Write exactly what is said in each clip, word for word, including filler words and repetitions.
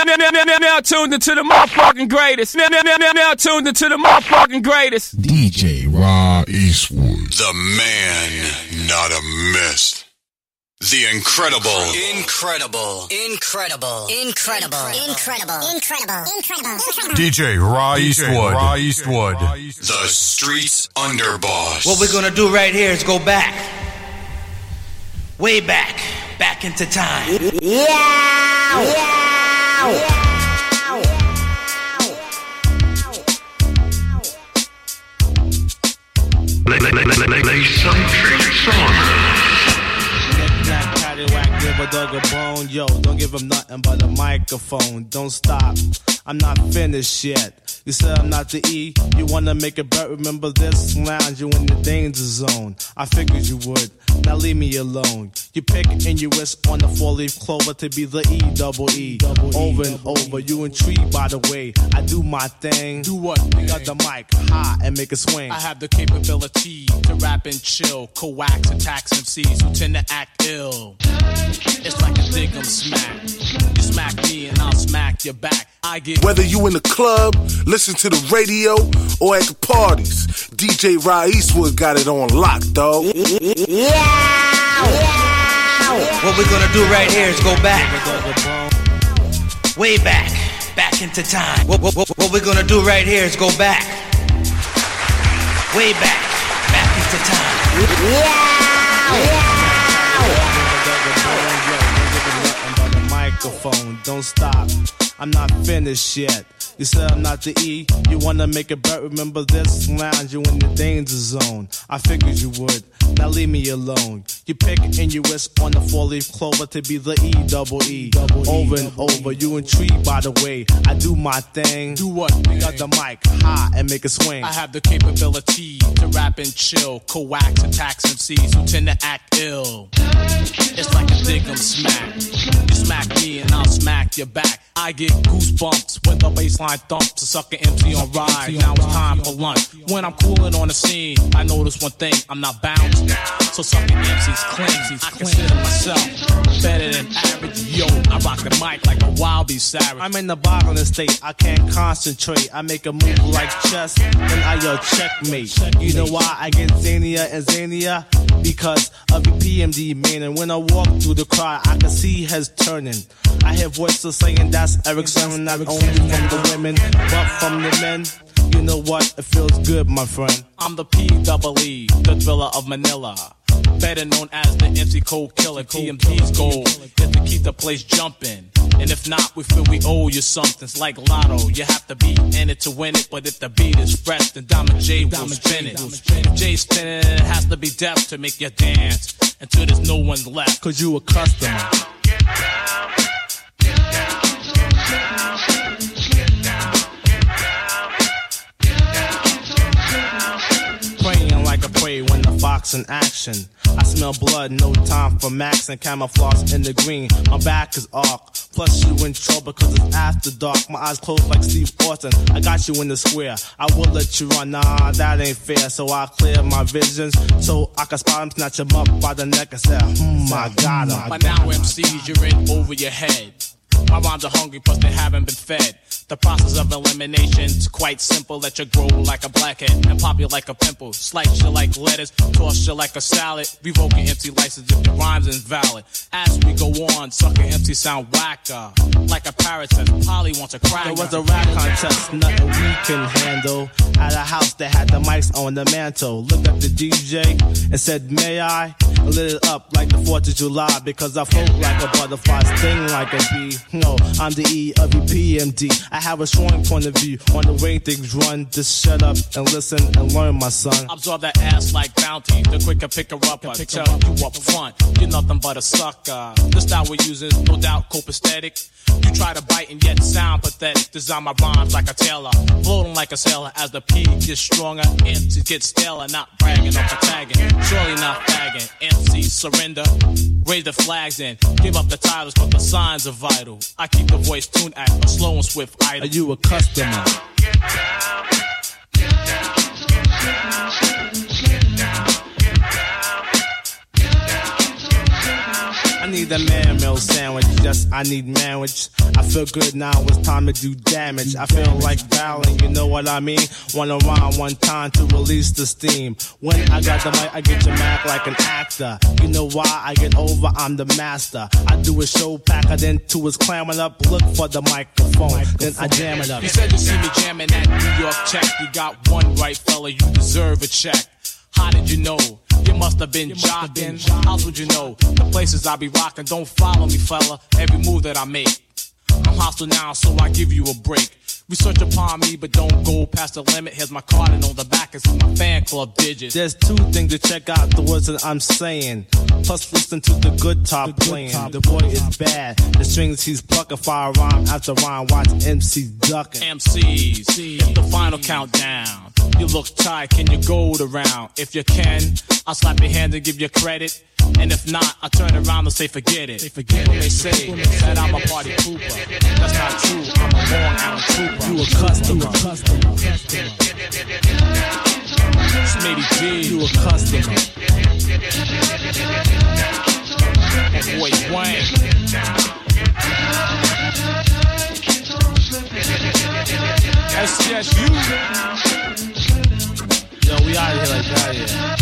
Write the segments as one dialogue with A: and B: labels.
A: now tuned into the motherfucking greatest. Now, now, now, now tuned into the motherfucking greatest.
B: D J Raw Eastwood.
C: The man, not a myth. The incredible.
D: Incredible. Incredible. Incredible. Incredible. Incredible. Incredible.
C: D J Raw Eastwood. Raw Eastwood. The streets underboss.
D: What we're gonna do right here is go back. Way back. Back into time. Yeah. Yeah. Yeah.
E: Lay, lay, lay, lay, lay some tricks on us.
F: Give a dog a bone, yo, don't give him nothing but a microphone. Don't stop, I'm not finished yet. You said I'm not the E, you wanna make it bet. Remember this, lounge, you in the danger zone. I figured you would, now leave me alone. You pick and you wish on the four-leaf clover to be the E, double E. Double over e, and over, you intrigued by the way I do my thing. Do what? We got the mic high and make it swing.
G: I have the capability to rap and chill, coax and tax M Cs who tend to act ill. It's like a dig 'em smack. You smack me and I'll smack your back. I get
H: whether you in the club, listen to the radio, or at the parties, D J Raw Eastwood got it on lock, dog.
D: Yeah, yeah. What we're gonna do right here is go back. Way back. Back into time. What, what, what, what we're gonna do right here is go back. Way back. Back into time. Yeah, yeah.
F: Microphone, don't stop, I'm not finished yet. You said I'm not the E, you wanna make it bet. Remember this, lounge, you in the danger zone. I figured you would, now leave me alone. You pick and you wish on the four-leaf clover to be the E, double E. Double over e, and over, e. You intrigued by the way I do my thing. Do what? We got the mic high and make it swing.
G: I have the capability to rap and chill, coax and tax M Cs who tend to act ill. It's like a dig 'em smack. You smack me and I'll smack your back. I get goosebumps when the baseline thumps. A sucker M C on ride. Now it's time for lunch. When I'm cooling on the scene, I notice one thing: I'm not bouncing. So sucker M Cs cling. I consider myself better than average. Yo, I rock the mic like a wild beast savage.
F: I'm in the boggling state. I can't concentrate. I make a move like chess, and I yell checkmate. You know why I get zanier and zanier? Because of the P M D man. And when I walk through the crowd, I can see heads turning. I hear voices saying that's Eric Sermon, not only from the women, but from the men. You know what? It feels good, my friend.
G: I'm the P double E, the thriller of Manila. Better known as the M C Cold Killer. P M D's goal is to keep the place jumping. And if not, we feel we owe you something. It's like Lotto, you have to be in it to win it. But if the beat is fresh, then Diamond J will spin it. If J's spinning it, it has to be deaf to make you dance until there's no one left.
F: Cause you a customer.
E: Get down, get down, get down, get down, get down, get down, get down.
F: Praying like a prey when the fox in action. I smell blood, no time for max and camouflage in the green. My back is arc, plus you in trouble cause it's after dark. My eyes closed like Steve Austin, I got you in the square. I will let you run, nah, that ain't fair. So I clear my visions, so I can spot him, snatch him up by the neck and say, hmm, I got him.
G: By now M Cs, you're in over your head. My rhymes are hungry plus they haven't been fed. The process of elimination's quite simple. Let you grow like a blackhead and pop you like a pimple. Slice you like lettuce, toss you like a salad. Revoking M C license if your rhyme's invalid. As we go on, sucker M C sound whacker. Like a parrot says, Polly wants a cracker.
F: There was a rap contest, nothing we can handle. At a house that had the mics on the mantle. Looked at the D J and said, may I? And lit it up like the fourth of July. Because I float like a butterfly, sting like a bee. No, I'm the E of the P M D. I have a strong point of view on the way things run. Just shut up and listen and learn, my son.
G: Absorb that ass like bounty. The quicker pick her up, I tell you up front. You're nothing but a sucker. The style we use is no doubt copacetic. You try to bite and yet sound pathetic. Design my rhymes like a tailor, floating like a sailor. As the P gets stronger, M Cs get staler. Not bragging or tagging, surely not fagging. M Cs surrender, raise the flags and give up the titles, but the signs are vital. I keep the voice tuned at a slow and swift idle.
F: Are you a customer?
E: Get down, get down, get down, get down, get down, get down, get down.
F: I need need a man meal sandwich. Yes, I need marriage. I feel good now, it's time to do damage. I feel like battling, you know what I mean? Wanna rhyme one time to release the steam. When I got the mic, I get your Mac like an actor. You know why I get over, I'm the master. I do a show packer, then two is clamming up. Look for the microphone, then I jam it up.
G: You said you see me jamming that New York check. You got one right, fella, you deserve a check. How did you know? You must have been jocking. How would you know? The places I be rocking. Don't follow me, fella. Every move that I make. I'm hostile now, so I give you a break. Research upon me, but don't go past the limit. Here's my card, and on the back is my fan club digits.
F: There's two things to check out the words that I'm saying. Plus, listen to the good top the good playing. Top the boy is bad. The strings he's plucking, fire rhyme after rhyme. Watch M C ducking.
G: M Cs, it's the final countdown. You look tight, can you go the round? If you can, I'll slap your hand and give you credit. And if not, I turn around and say forget it. They forget when they say that I'm a party pooper. That's not true, I'm a Long Island trooper. You a customer. Smitty G, you a customer. My boy Wayne. S S U.
F: Yo, we out of here like that, yeah.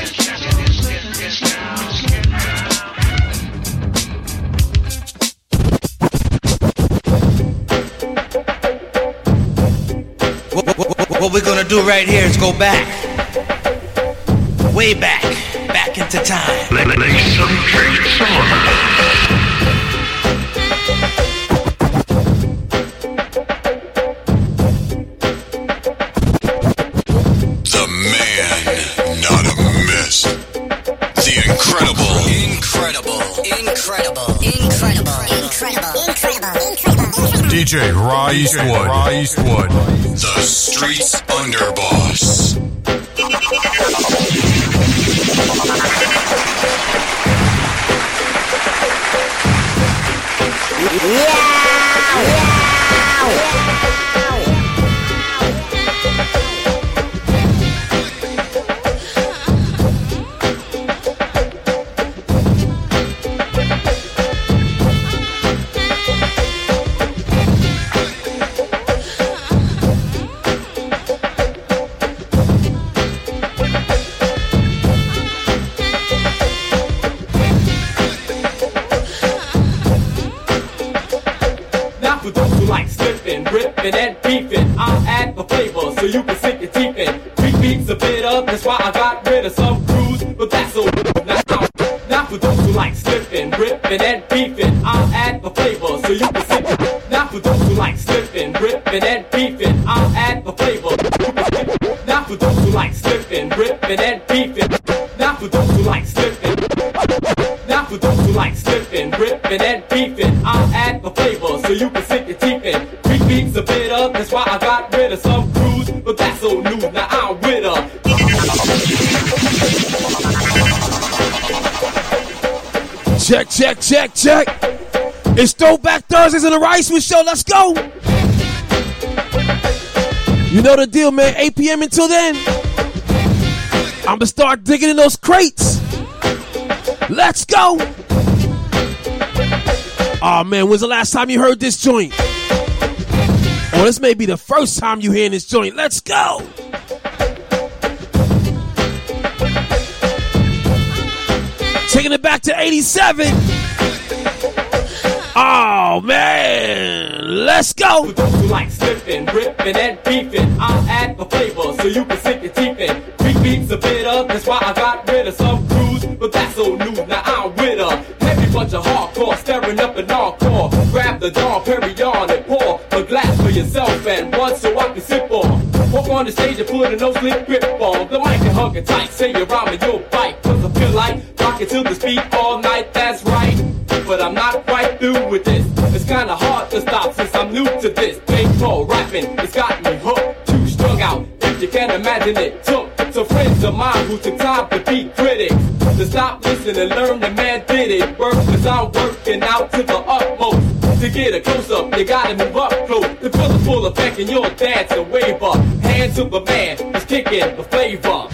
D: What, what, what, what we're gonna do right here is go back, way back, back into time.
E: Lay, lay some tricks on.
C: The man, not a myth. The incredible, incredible, incredible, incredible, incredible, incredible, incredible. D J Raw Eastwood. Raw Eastwood. The Streets Underboss.
I: And beefing, I'll add the flavor so you can sink your teeth in. Three beats a bit up, that's why I got rid of some crews, but that's all. Now, now for those who like slipping, ripping and beefing, I'll add the flavor so you can sink it. Now for those who like slipping, ripping and beefing, I'll add the flavor. Now for those who like slipping, ripping and beefing. Now for those who like slipping. Now for those who like slipping, ripping and beefing, I'll add the flavor so you can sink your teeth in. Beats a bit up, that's why I got rid of some crews, but that's old news, now I'm with her.
A: Check, check, check, check. It's Throwback Thursdays on the Raw Eastwood Show, let's go. You know the deal, man, eight p.m. until then. I'm gonna start digging in those crates. Let's go. Oh man, when's the last time you heard this joint? Well, this may be the first time you hearing this joint. Let's go. Taking it back to eighty-seven. Oh, man. Let's go.
I: For those who like slipping, ripping, and beefing, I'll add the flavor so you can sink your teeth in. Three beats a bit up, that's why I got rid of some crews, but that's old news, now I'm with her. Heavy bunch of hardcore, staring up an encore. Grab the Dom Perignon and pour a glass for yourself and one so I can sip on. Walk on the stage and put a no-slip grip on the mic and hug it tight. Say your rhyme and you'll bite, cause I feel like rocking till the beat all night, that's right. But I'm not quite through with this. It's kinda hard to stop since I'm new to this. Baseball rapping, it's got me hooked, too strung out. If you can imagine it took some friends of mine who took time to be critics. To stop, listen, and learn the man did it. Work, cause I'm working out to the utmost. To get a close up, you gotta move up close. To feel the full effect and you'll dance and wave up. Hands to the man who's kicking the flavor.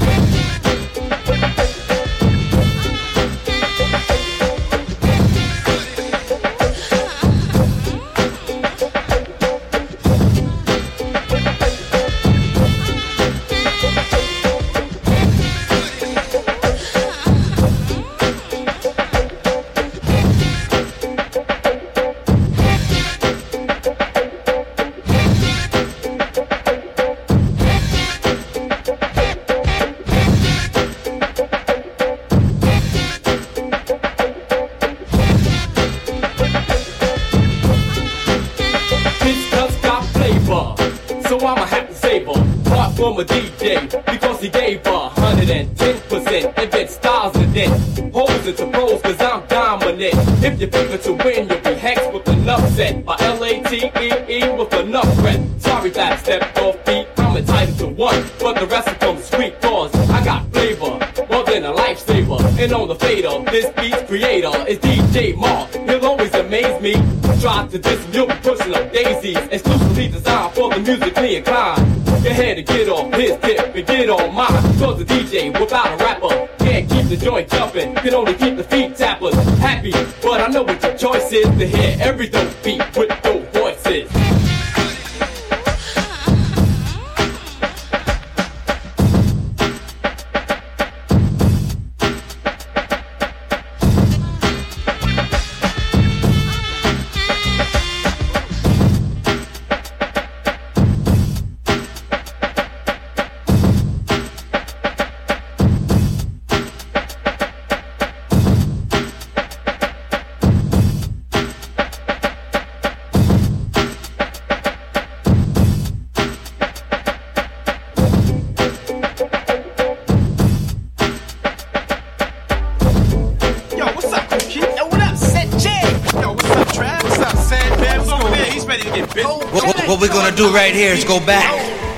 I: I'ma have to save her. Apart from a D J, because he gave her one hundred ten percent. Invent styles and then hoes into pros, cause I'm dominant. If you figure to win, you'll be hexed with enough set. By L A T E E with enough rep. Sorry that I stepped off feet, I'm entitled to one. But the rest of them sweet cause I got flavor, more than a lifesaver. And on the fader, this beat's creator is D J Mark. He'll always amaze me. Try to diss him, you'll be pushing up daisies. Exclusively designed for the musically inclined. Go ahead and get off his tip and get on mine. Cause the D J without a rapper can't keep the joint jumping, can only keep the feet tappers happy. But I know what your choice is, to hear every dope beat with dope voices.
D: What we're gonna do right here is go back,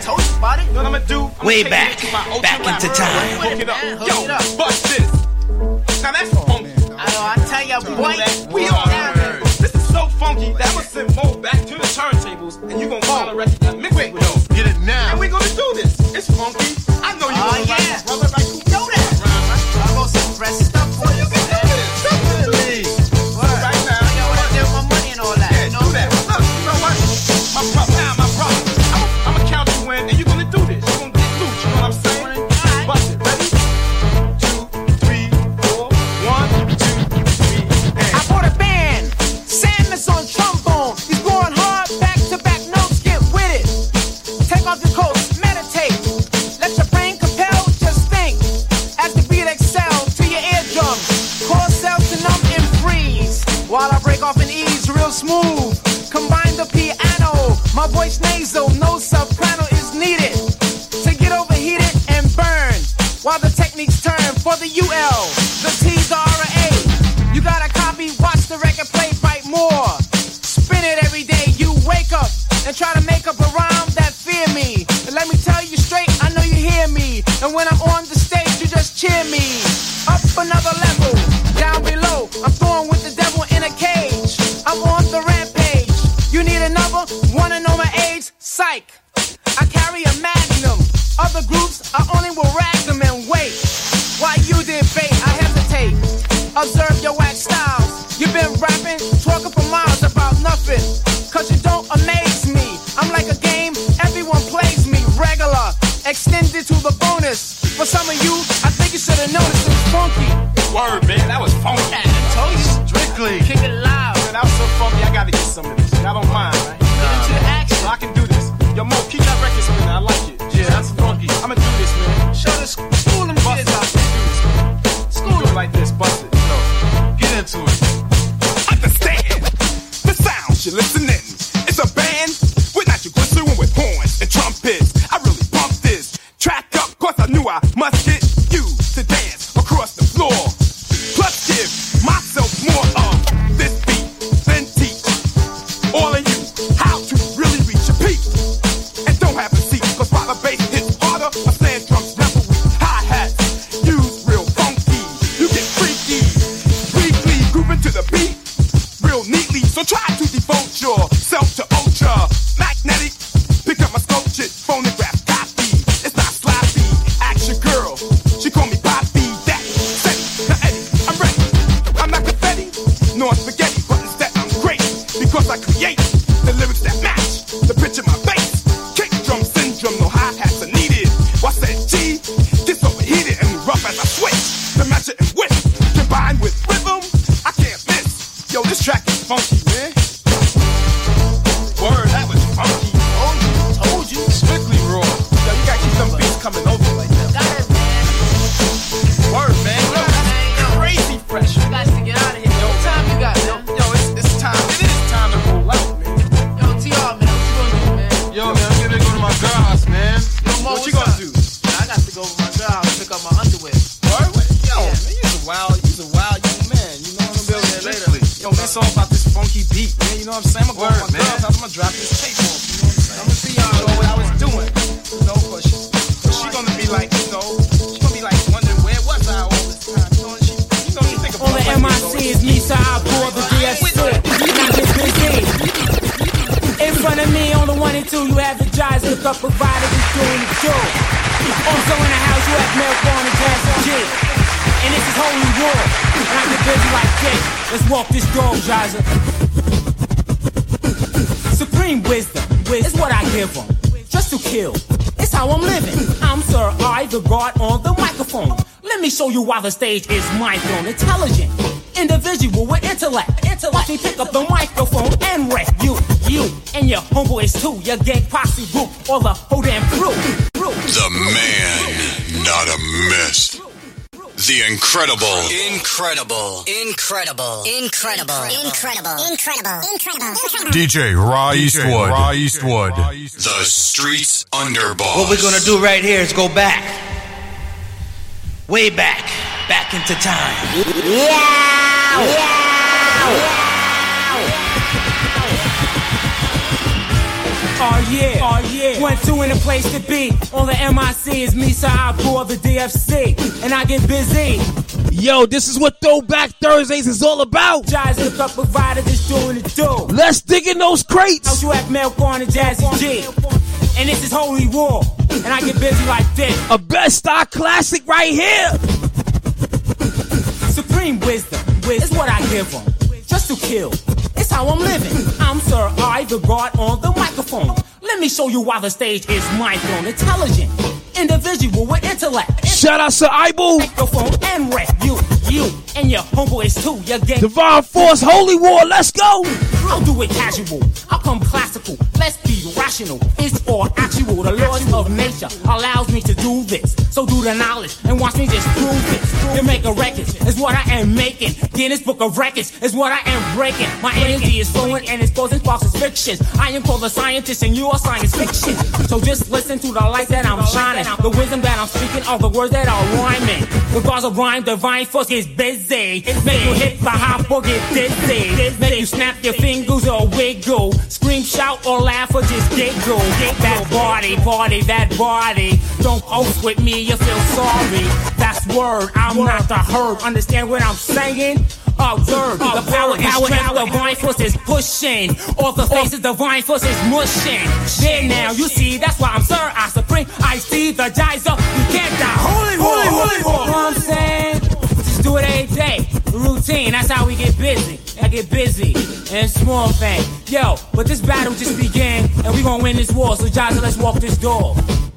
D: way back, back into time.
J: Yo, bust this. Now that's funky. I tell ya, boy, we all down there. This is so funky that we'll send Mo back to the turntables, and you gonna find a record that mix it with us. Get it now. And we're gonna do this. It's funky. I know you
K: oh,
J: wanna
K: yeah.
J: write this, brother. Like, you know that.
K: I'm gonna suppress stuff for you.
J: You can do this. Definitely. So right now,
K: I know what I do with my money and all that.
J: Yeah, know that. Look, you know what? My problem, now my problem. I'm, I'm gonna count you in, and you're gonna do this. You're gonna get loose, you know what I'm saying? Right. Bust it, ready? Two, three, four. One, two, three, and...
K: I bought a band. Sam is on trombone. He's going hard, back to back notes, get with it. Take off your coat, meditate. Let your brain compel, just think. As the beat excel to your eardrum. Core cells to numb and freeze. While I break off an ease, real smooth. Combine the piano. My voice nasal, no soprano is needed. To get overheated and burn. While the techniques turn for the U L, the T, the R, A. You gotta copy, watch the record play, bite more. Spin it every day, you wake up and try to make up a rhyme that fear me. And let me tell you straight, I know you hear me. And when I'm on the stage, you just cheer me. Up another level, down below, I'm throwing with the devil in a cage. I'm on the rampage. You need another? Wanna know my age? Psych. I carry a magnum. Other groups, I only will rag them and wait. While you debate, I hesitate. Observe your wax styles. You've been rapping, talking for miles about nothing. Cause you don't amaze me. I'm like a game, everyone plays me. Regular, extended to the bonus. For some of you, I think you should have noticed it's funky.
J: Word, man, that was funky.
K: Yeah, I told you.
J: Strictly.
K: Kick it loud.
J: Man, that was so funky, I gotta get some of this. I don't mind, right?
K: Get into the action.
J: So I can do this. Yo, Mo, keep that record spinning. I like it. Yeah, that's funky. I'ma do this, man.
K: Show the school them kids out
J: there. Do this, man. School do it like this. Bust it. Yo, get into it. Understand the sound you're listening. It's a band with nitroglycerin with horns and trumpets. I really pump this track up, cause I knew I must get you to dance across the floor. Plus give myself more of this beat than teach all of you how to really reach your peak. And don't have a seat, cause while the bass hits harder, my snare drums never weak. Hi-hats, use real funky. You get freaky, weekly, grooving to the beat real neatly. So try to devote yourself to ultra know what I'm saying? I'm gonna go to my girl's house, I'm gonna drop this tape off, you know what I'm saying? I'm gonna see y'all know what I was doing, you know, but she, she gonna be like, you know, she gonna be like wondering where was I all this time, you know, and she, you know, you think about
K: all the M I C is me, so I bore the D F C. In front of me on the one and two, you have the Jazz hook up provider who's doing the show. Also in the house, you have Melphone and Jazz G. And this is Holy War. And I get busy like this. Let's walk this dog, Jazza. Supreme wisdom is what I give them. Just to kill. It's how I'm living. I'm Sir I, the God on the microphone. Let me show you why the stage is my throne. Intelligent. Individual with intellect. Intellect. Watch me pick up the microphone and wreck you. You and your homeboys too. Your gang posse group. Or the whole damn crew.
C: The man, not a myth. The incredible.
L: Incredible. Incredible. Incredible. Incredible. Incredible. Incredible.
C: D J Ra Eastwood. Ra Eastwood. The Streets Underboss.
D: What we're gonna do right here is go back. Way back. Back into time.
K: Yeah! Yeah! Oh yeah, oh yeah. One, two, in a place to be. On the M I C is me, so I bore the D F C. And I get busy.
A: Yo, this is what Throwback Thursdays is all about.
K: Jazz hook up provider just doing the do.
A: Let's dig in those crates.
K: Now you have Melphone and Jazzy G. And this is Holy War. And I get busy like this.
A: A best stock classic right here.
K: Supreme wisdom is what I give them. Just to kill. It's how I'm living. I'm Sir I, the God on the microphone. Let me show you why the stage is my throne. Intelligent. Individual with intellect.
A: Shout out to Ibu.
K: Microphone and rap. You, you, and your homeboys too. Your gang.
A: Divine Force, Holy War, let's go.
K: I'll do it casual. I'll come classical. Let's be rational. It's all actual. The laws of nature allows me to do this. So do the knowledge and watch me just prove this. You make a record is what I am making. Guinness Book of Records is what I am breaking. My energy is flowing and exposing false fictions. I am called a scientist and you are science fiction. So just listen to the light that I'm shining. The wisdom that I'm speaking are the words that are rhyming. The bars of rhyme, divine force is busy. Make you hit the hop or get dizzy. Make you snap your fingers or wiggle. Scream, shout, or laugh or just giggle. Get that body, party that body. Don't post with me, you feel sorry. That's word, I'm not the herd. Understand what I'm saying? Observe, the power is strength, the divine force is pushing. Off the faces, the divine force is mushing. There now, you see, that's why I'm Sir I Supreme. I see the Jizzer, you can't die. Holy war, holy war. You know what I'm saying? Just do it every day. Routine, that's how we get busy. I get busy and small thing. Yo, but this battle just began, and we gonna win this war. So Jizzer, let's walk this door.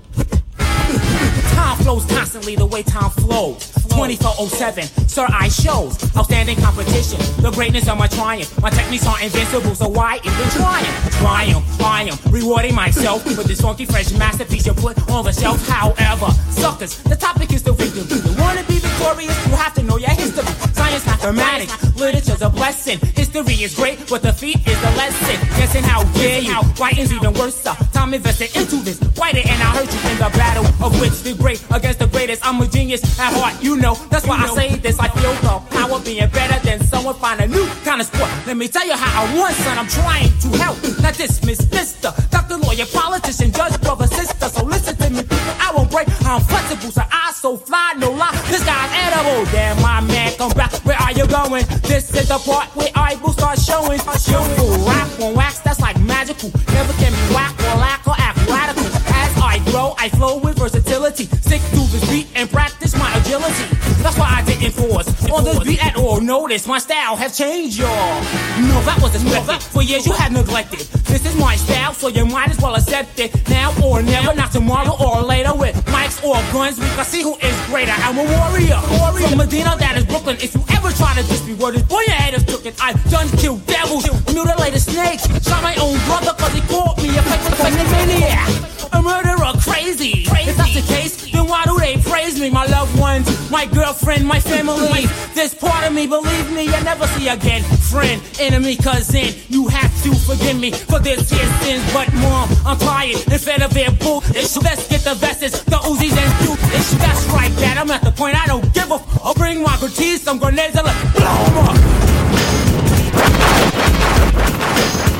K: Time flows constantly the way time flows. twenty-four oh seven, Sir I shows outstanding competition. The greatness of my triumph. My techniques are invincible, so why even triumph? Triumph, I am rewarding myself with this funky fresh masterpiece you put on the shelf. However, suckers, the topic is the victim. You wanna be victorious, you have to know your history. Science, mathematics, literature's a blessing. History is great, but defeat is the lesson. Guessing how dare you? Writing's even worse. Time invested into this. Write it and I hurt you in the battle of which the great against the greatest. I'm a genius at heart, you know. That's why I say this. I feel the power being better than someone find a new kind of sport. Let me tell you how I won, son. I'm trying to help, not dismiss, mister. Doctor, lawyer, politician, judge, brother, sister. So listen to me, people. I won't break. I'm flexible, so I so fly, no lie. This guy's edible. Damn, my man, come back. Where are you going? This is the part where I will start showing. Beautiful rap on wax, that's like magical. Never can be whack or lack or act radical. As I grow, I flow with versatility. Stick to this beat and practice my agility. That's why I didn't force on this beat at all. Notice my style have changed, y'all. No, that was expected. For years you have neglected. This is my style, so you might as well accept it. Now or never, not tomorrow or later. With mics or guns, we can see who is greater. I'm a warrior, warrior. From Medina, that is Brooklyn. If you ever try to diss me, word is boy, your head is crooked. I've done killed devils, mutilated snakes, shot my own brother cause he caught me a fake maniac. A murderer, crazy. crazy. If that's the case, then why do they praise me? My loved ones, my girlfriend, my family. This part of me, believe me, I never see again. Friend, enemy, cousin, you have to forgive me for this here sins. But mom, I'm tired and fed of their bull. Let's get the vests, the Uzis and Q. That's right, Dad. I'm at the point I don't give a f. I'll bring my grenades, some grenades, and let blow them up.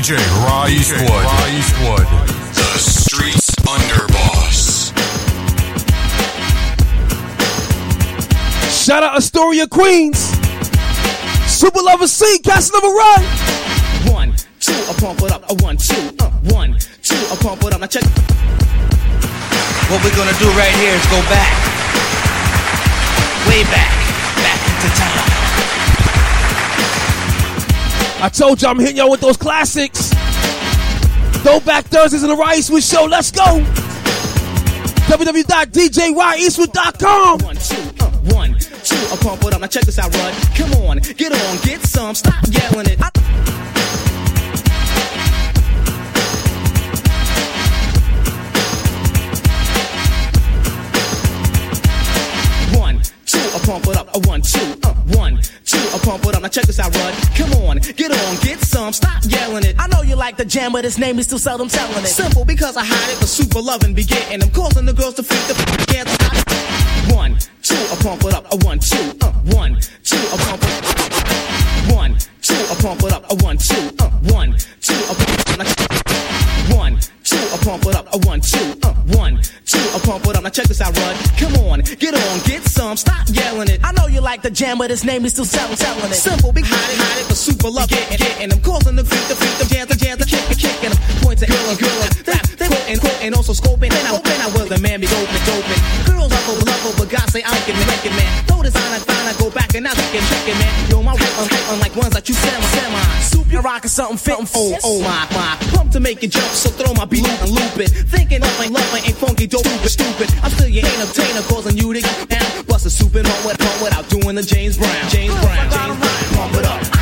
C: J Raw Eastwood. Raw Eastwood.
M: The Streets Underboss.
A: Shout out Astoria, Queens. Super Lover C, Casanova Run.
N: One, two, I pump it up. A one, two, uh, one, two, I pump it up. Now check.
D: What we're gonna do right here is go back, way back, back into time.
A: I told you I'm hitting y'all with those classics. Throwback Thursdays in the Raw Eastwood Show. Let's go. w w w dot d j raw eastwood dot com.
N: One, two, uh, one, two, I pump it up. Now check this out, Rud. Come on, get on, get some. Stop yelling it. I- Pump it up, a one, two, uh, one, two, I pump it up. Now check this out, Rud. Come on, get on, get some, stop yelling it. I know you like the jam, but its name is still seldom telling it. Simple, because I hide it, but super loving be getting them, causing the girls to freak the f*** together. One, two, I pump it up, a one, two, uh, one, two, I pump it up. One, two, I pump it up, a one, two, uh, one, two, I pump it up. One, two, I pump it up, a one, two, uh, one, two, I pump it up. Now check this out, Rud. Come on, get on, get some, stop yelling it. I know you like the jam, but its name is still selling, selling it. Simple, big hide it, hide it, but super love getting, getting them, causing the freak, the freak, the jam, the jam, the kick, the kicking them, point to girl and girl and that, they quoting, quoting, also scoping, and I open, I will the man be open, open. Girls love over, love over, God say I can make it, man. Throw this on and find, I go back and now they can check it, man. Yo, my rap, I'm hype, unlike ones that you semi, semi. Soup, you're rocking something fitting, oh, oh, my, my. Pump to make it jump, so throw my beat and loop it. Thinking up ain't love, ain't funky, dope, stupid. I'm still your entertainer, causing you to get down. Bust a soup and pump it, pump without doing the James Brown. James Brown, James Brown, pump it up. I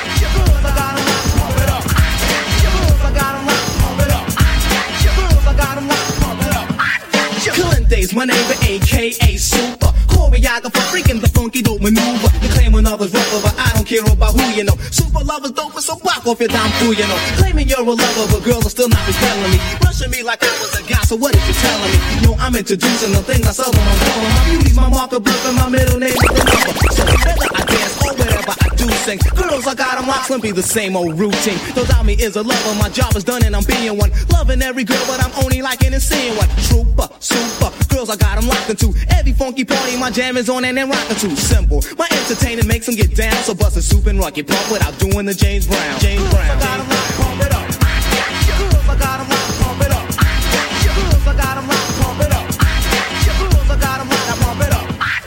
N: got 'em locked, pump it up. I got 'em locked, pump it up. I got 'em locked, pump it up. Killing days, my name is A K A Super. Choreographer, freaking the funky dope maneuver. You claiming others rougher, but I don't care about who you know. Super lovers dope, so block off your dime through, you know. Claiming you're a lover, but girls are still not repelling me. Rushing me like I was a guy, so what is you telling me? Yo, I'm introducing the things I seldom on cover. My beauty's my marker, bluff, and my middle name is the number. So whether I dance or whatever I do sing, girls, I got 'em locked, be the same old routine. Don't doubt me is a lover, my job is done and I'm being one. Loving every girl, but I'm only liking and seeing one. Trooper, super, girls, I got 'em locked into. Every funky party, my jam is on and then rockin' too. Simple, my entertainment makes them get down. So bust a soup and rock it pump without doing the James Brown. James girls, Brown. I got 'em locked, pump it up. Girls, I got 'em locked, pump it up. Girls, I got 'em locked, pump it up. Girls, I got 'em locked, pump it up.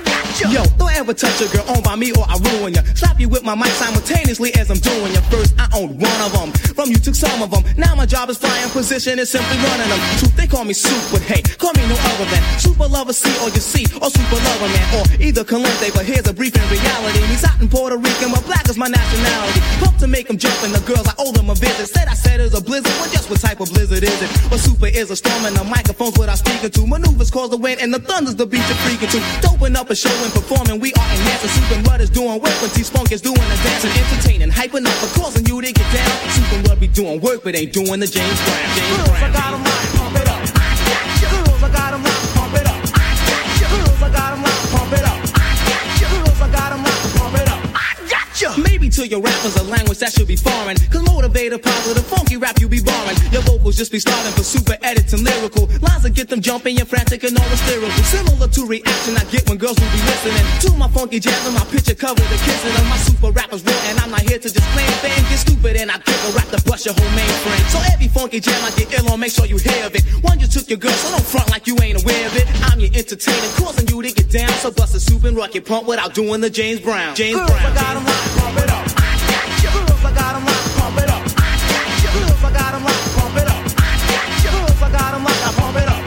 N: Yo, don't ever touch a girl owned by me or I ruin ya. Slap you with my mic simultaneously as I'm doing ya. First, I owned one of them. From you took some of them. Now my job is flying position is simply running them. Truth, they call me Super, hey, call me no other than Super Lover C or you see, or Super Lover Man, or either Calente, but here's a brief in reality. He's out in Puerto Rican, but black is my nationality. Pumped to make them jump and the girls, I owe them a visit. Said I said it's a blizzard, well just what type of blizzard is it? But Super is a storm and the microphone's what I'm speaking to. Maneuvers cause the wind and the thunder's the beat you're freaking to. Doping up a show and performing, we are enhancing. Soup and Rud is doing work when T-Spunk is doing the dancing, entertaining, hyping up, but causing you to get down. Soup and Rud be doing work, but ain't doing the James Brown. James girls, Brown. I got 'em locked, pump it up. Girls, I got 'em locked, pump it up. Girls, I got 'em locked, pump it up. Girls, I got 'em locked, pump it up. Maybe to your rappers a language that should be foreign. Cause motivated, positive, funky rap you be barring. Your vocals just be starting for super edits and lyrical lines that get them jumping and frantic and all hysterical. Similar to reaction I get when girls will be listening to my funky jazz and my picture cover the kissing of my super rappers real. And I'm not here to just claim fame, get stupid and I give a rap to bust your whole mainframe. So every funky jam I get ill on, make sure you hear of it. One you took your girl, so don't front like you ain't aware of it. I'm your entertainer, causing you to get down. So bust a soup and rock it pump without doing the James Brown. James girls, Brown. I got 'em locked, pump it up. Girls, I got 'em locked, pump it up. Girls, I got 'em locked, pump it up. Girls, I got 'em locked, pump it up.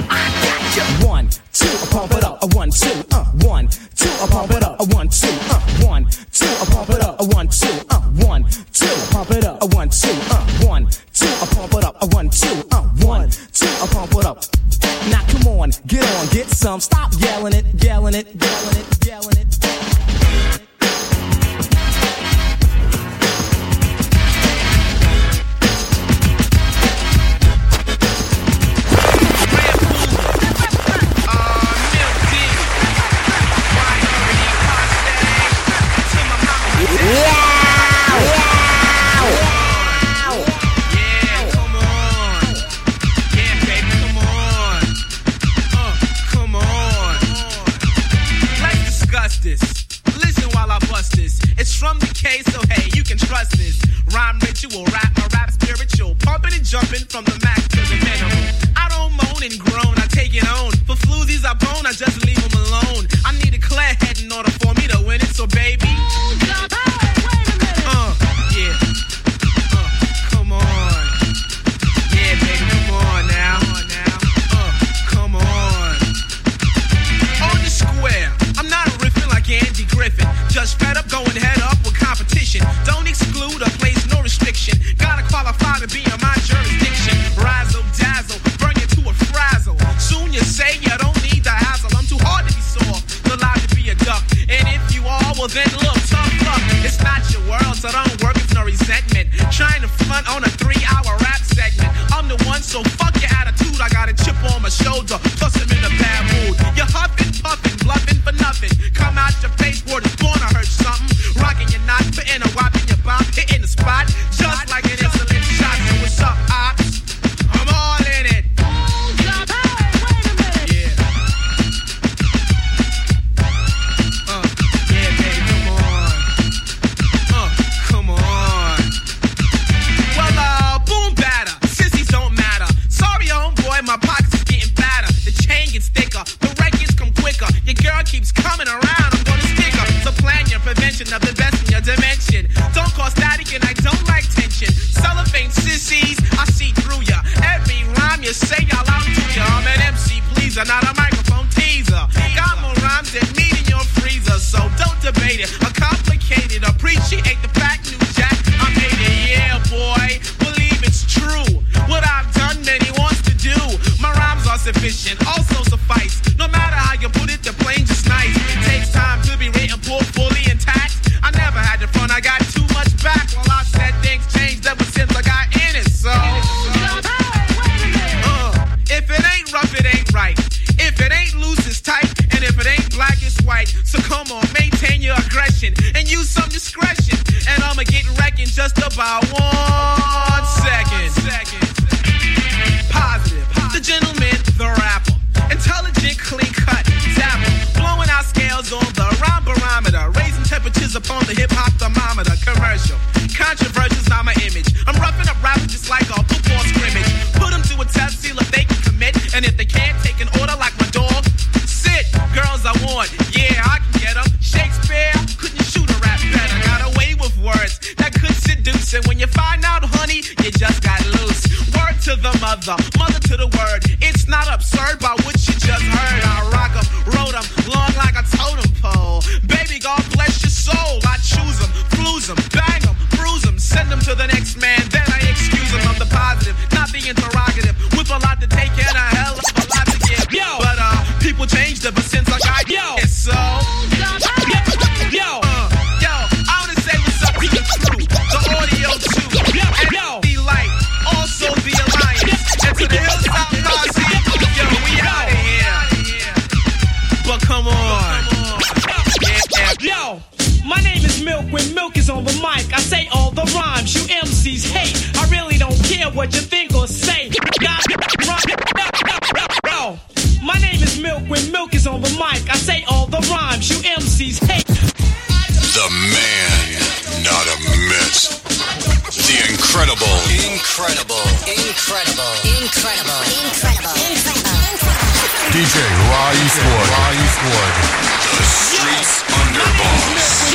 N: One, two, I pump it up. A one, two, uh, one, two, I pump it up. A one, two, uh, one, two, I pump it up. A one, two, uh, one, two, I pump it up. A one, two, uh, one, two, I pump it up. A one, two, uh, one, two, I pump it up. Now come on, get on, get some. Stop yelling it, yelling it, yelling it, yelling it. What's this? Rhyme ritual, rap my rap spiritual. Pumping and jumping from the max to the minimum. I don't moan and groan, I take it on. For floozies I bone, I just leave them alone. I need a clear head in order for me to win it, so baby. Uh, yeah. Uh, come on. Yeah, baby, come on now. Uh, come on. On the square, I'm not riffing like Andy Griffin. Just fed up going head up with competition. Don't exclude or place no restriction. Gotta qualify to be in my jurisdiction. Razzle dazzle, burn you to a frazzle. Soon you say you don't need the hassle. I'm too hard to be soft, too loud to be a duck. And if you are, well then look, tough luck. It's not your world, so don't work with no resentment. Trying to front on a three-hour rap segment. I'm the one, so fuck your attitude. I got a chip on my shoulder, plus I'm in a bad mood. You're huffing, puffing, bluffing for nothing. Come out your face, word is born, I heard something. Rocking your knot, putting a whop in your bop, hitting the spot, just like an insolent shot. So what's up, ops? I'm all in it. Yeah. Uh, yeah, baby, come on. Uh, come on. Well, uh, boom batter. Sissies don't matter. Sorry, homeboy, my pockets is getting fatter. The chain gets thicker, the records come quicker. Your girl keeps coming around, I'm gonna stick her. So plan your prevention of the best in your dimension. Don't cause static and I don't like tension. Cellophane sissies, I see through ya. Every rhyme you say, I'll outdo ya. I'm an M C pleaser, not a microphone teaser. Got more rhymes than meat in your freezer, so don't debate it. A complicated, appreciate the fact, new jack. I made it, yeah, boy. Believe it's true. What I've done, many wants to do. My rhymes are sufficient, also suffice. No matter how you put it, the plain just nice. It takes time to be written, pulled fully intact. I never had the fun, I got too much back. While I said things changed ever since I got in it, so uh, if it ain't rough, it ain't right. If it ain't loose, it's tight. And if it ain't black, it's white. So come on, maintain your aggression and use some discretion. And I'ma get wrecking just about one second. Positive, the gentleman, the rapper. Intelligent, clean cut, dapper. Blowing out scales on the rhyme barometer. Raising temperatures upon the hip hop thermometer. Commercial, controversial's not my image. I'm roughing up rappers just like a football scrimmage. Put them to a test, see if they can commit. And if they can't take an order like my dog, sit. Girls I want, yeah, I can get them. Shakespeare, couldn't shoot a rap better. Got away with words that could seduce. And when you find out, honey, you just got loose. Word to the mother, mother to the word. It's not absurd by what you just heard. I rock them, wrote them, long like a totem pole. Baby, God bless your soul. I choose them, flues them, bang them, bruise them, send them to the next man. Then I excuse them of the positive, not the interrogative. With a lot to take and a hell of a lot to give. Yo. But uh, people changed ever since I got yo. It, so yo, uh, yo, I wanna say what's up to the crew, the audio too, and yo, the light, also the alliance, and to the hillside Nazi. Yo, we out of here. But come on.
O: Yo, my name is Milk. When Milk is on the mic, I say all the rhymes you M Cs hate. I really don't care what you think or say. Yo, my name is Milk. When Milk is on the mic, I say all the rhymes you M Cs hate.
C: The man, not a myth. The incredible,
L: incredible, incredible, incredible, incredible, incredible.
C: D J Raw Eastwood. Raw Eastwood. The Streets Underboss.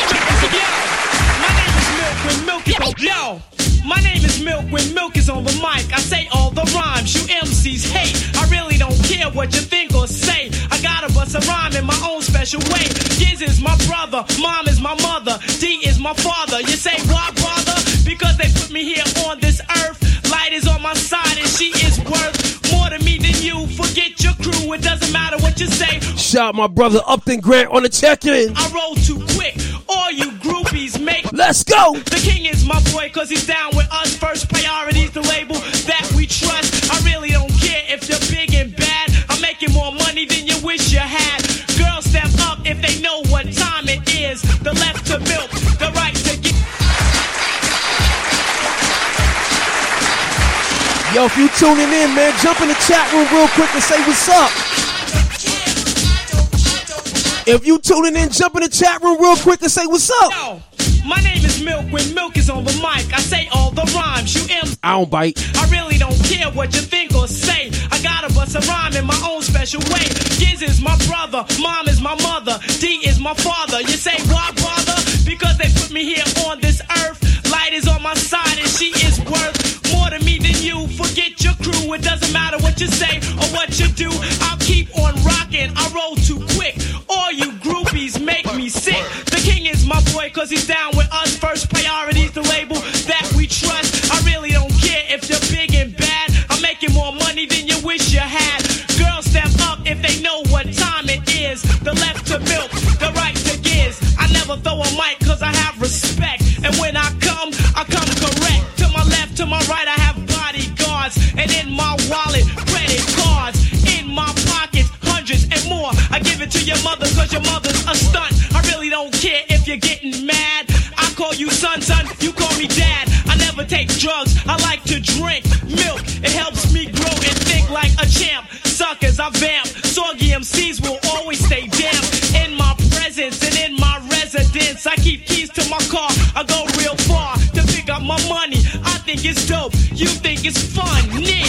O: Yo, my name is Milk. When Milk is on the mic, I say all the rhymes you M Cs hate. I really don't care what you think or say. I gotta bust a rhyme in my own special way. Giz is my brother, Mom is my mother, D is my father. You say why brother? Because they put me here on this earth. Light is on my side and she is worth more to me than you. Forget your crew, it doesn't matter what you say.
A: Shout my brother Upton Grant on the check-in.
O: I roll too quick, all you groupies make.
A: Let's go.
O: The king is my boy cause he's down with us. First priority's the label that we trust. I really don't care if you're big and bad. I'm making more money than you wish you had. Girls step up if they know what time it is. The left to milk, the right to get.
A: Yo, if you tuning in, man, jump in the chat room real quick and say what's up. If you tuning in, jump in the chat room real quick and say what's up.
O: Yo, my name is Milk. When Milk is on the mic, I say all the rhymes. You M.
A: I don't bite.
O: I really don't care what you think or say. I gotta bust a rhyme in my own special way. Giz is my brother, Mom is my mother, D is my father. You say why bother? Because they put me here on this earth. Light is on my side and she is worth more to me than you. Forget your crew, it doesn't matter what you say or what you do. I'll keep on rocking, I roll too quick. All you groupies make me sick. The king is my boy cause he's down with us. First priority's the label that we trust. I really don't care if you're big and bad. I'm making more money than you wish you had. Girls step up if they know what time it is. The left to Milk, the right to Giz. I never throw a mic cause I have respect. And when I come, I come correct. To my left, to my right, I have bodyguards. And in my wallet, credit cards. In my pockets, hundreds and more. I give it to your mother cause your mother's a stunt. I really don't care if you're getting mad. I call you son, son, you call me dad. I never take drugs, I like to drink milk. It helps me grow and think like a champ. Suckers, I vamp. Soggy M Cs will always stay damp. In my presence and in my residence, I keep keys to my car. I go real far to pick up my money. I think it's dope, you think it's funny.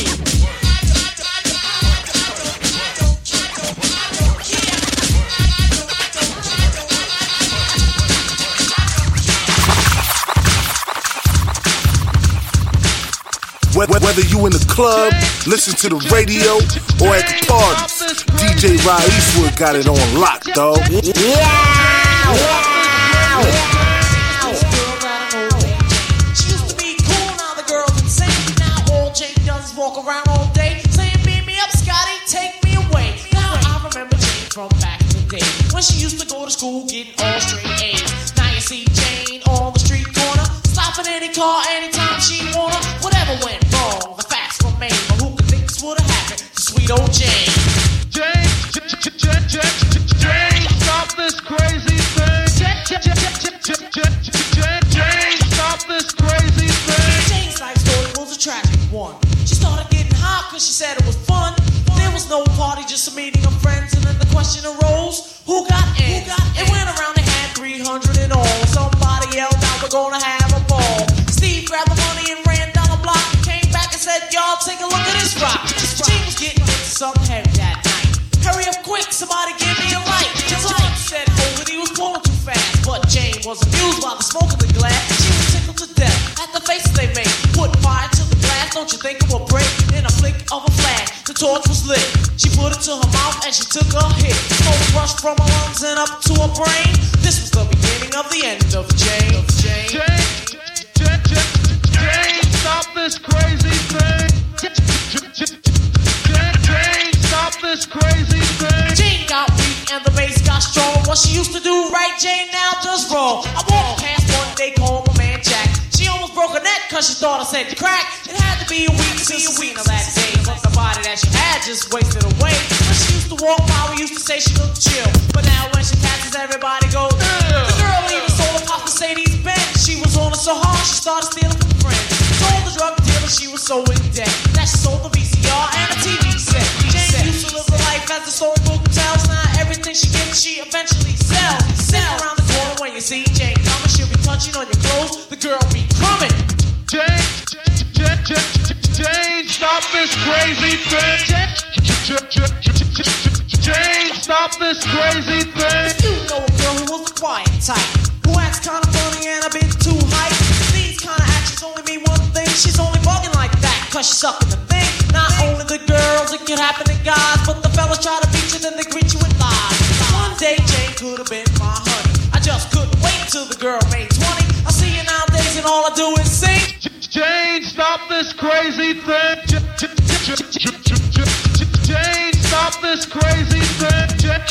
H: Whether you in the club, listen to the radio, or at the parties, D J Rod Eastwood got it on lock, dog. Yeah, yeah, yeah.
K: She used to be cool, now the girl's insane. Now all Jane does is walk around all day, saying, beat me up, Scotty, take me away. Now I remember Jane from back in the day, when she used to go to school getting all straight A's. Now you see Jane on the street corner, stopping any car anytime she wanna. Whatever went wrong, the facts remain. But who could think this would have happened to sweet old Jane?
P: Jane, Jane, Jane, stop this crazy thing. Jane, stop this crazy thing.
K: Jane's life story was a tragic one. She started getting high cause she said it was fun. There was no party, just a meeting of friends. And then the question arose, who got in? Who got in? It went around, they had three hundred in all. Somebody yelled out, we're gonna have a ball. Steve grabbed the money and ran down the block. Came back and said, y'all take a look at this rock. Jane was getting into something heavy that night. Hurry up quick, somebody give me a light. The light said, hold it, he was pulling too fast. But Jane was amused by the smoke of the glass. She was tickled to death at the faces they made. Put fire to the glass, don't you think it would break? In a flick of a flash, the torch was lit. She put it to her mouth and she took a hit. Smoke rushed from her lungs and up to her brain. This was the beginning of the end of Jane. Jane,
P: Jane, Jane, Jane, Jane, stop this crazy thing. Jane, stop this crazy thing.
K: Jane got weak and the bass got strong. What she used to do right, Jane now does wrong. I walked past one day, called my man Jack. She almost broke her neck cause she thought I said crack. It had to be a week since seen her that day. But the body that she had just wasted away. When she used to walk by, we used to say she looked chill. But now when she passes, everybody goes, ugh. The girl even sold a pop Mercedes Benz. She was on her so hard, she started stealing from friends. Told the drug dealer she was so in debt that she sold the V C R and a T V set. Jane used to live the life as the storybook tells. Now everything she gets, she eventually sells. Sit around the corner when you see Jane coming. She'll be touching on your clothes, the girl be coming.
P: Jane, Jane, Jane, Jane, stop this crazy thing. Jane, stop this crazy thing.
K: You know a girl who was a quiet type, who acts kinda funny and a bit too hype. These kinda actions only mean one thing. She's only bugging like that cause she's sucking the thing. Not only the girls, it can happen to guys, but the fellas try to beat you, then they greet you with lies. One day Jane could have been my honey. I just couldn't wait till the girl made twenty. I see you nowadays and all I do is sing.
P: Jane, stop this crazy thing. Jane, stop this crazy thing.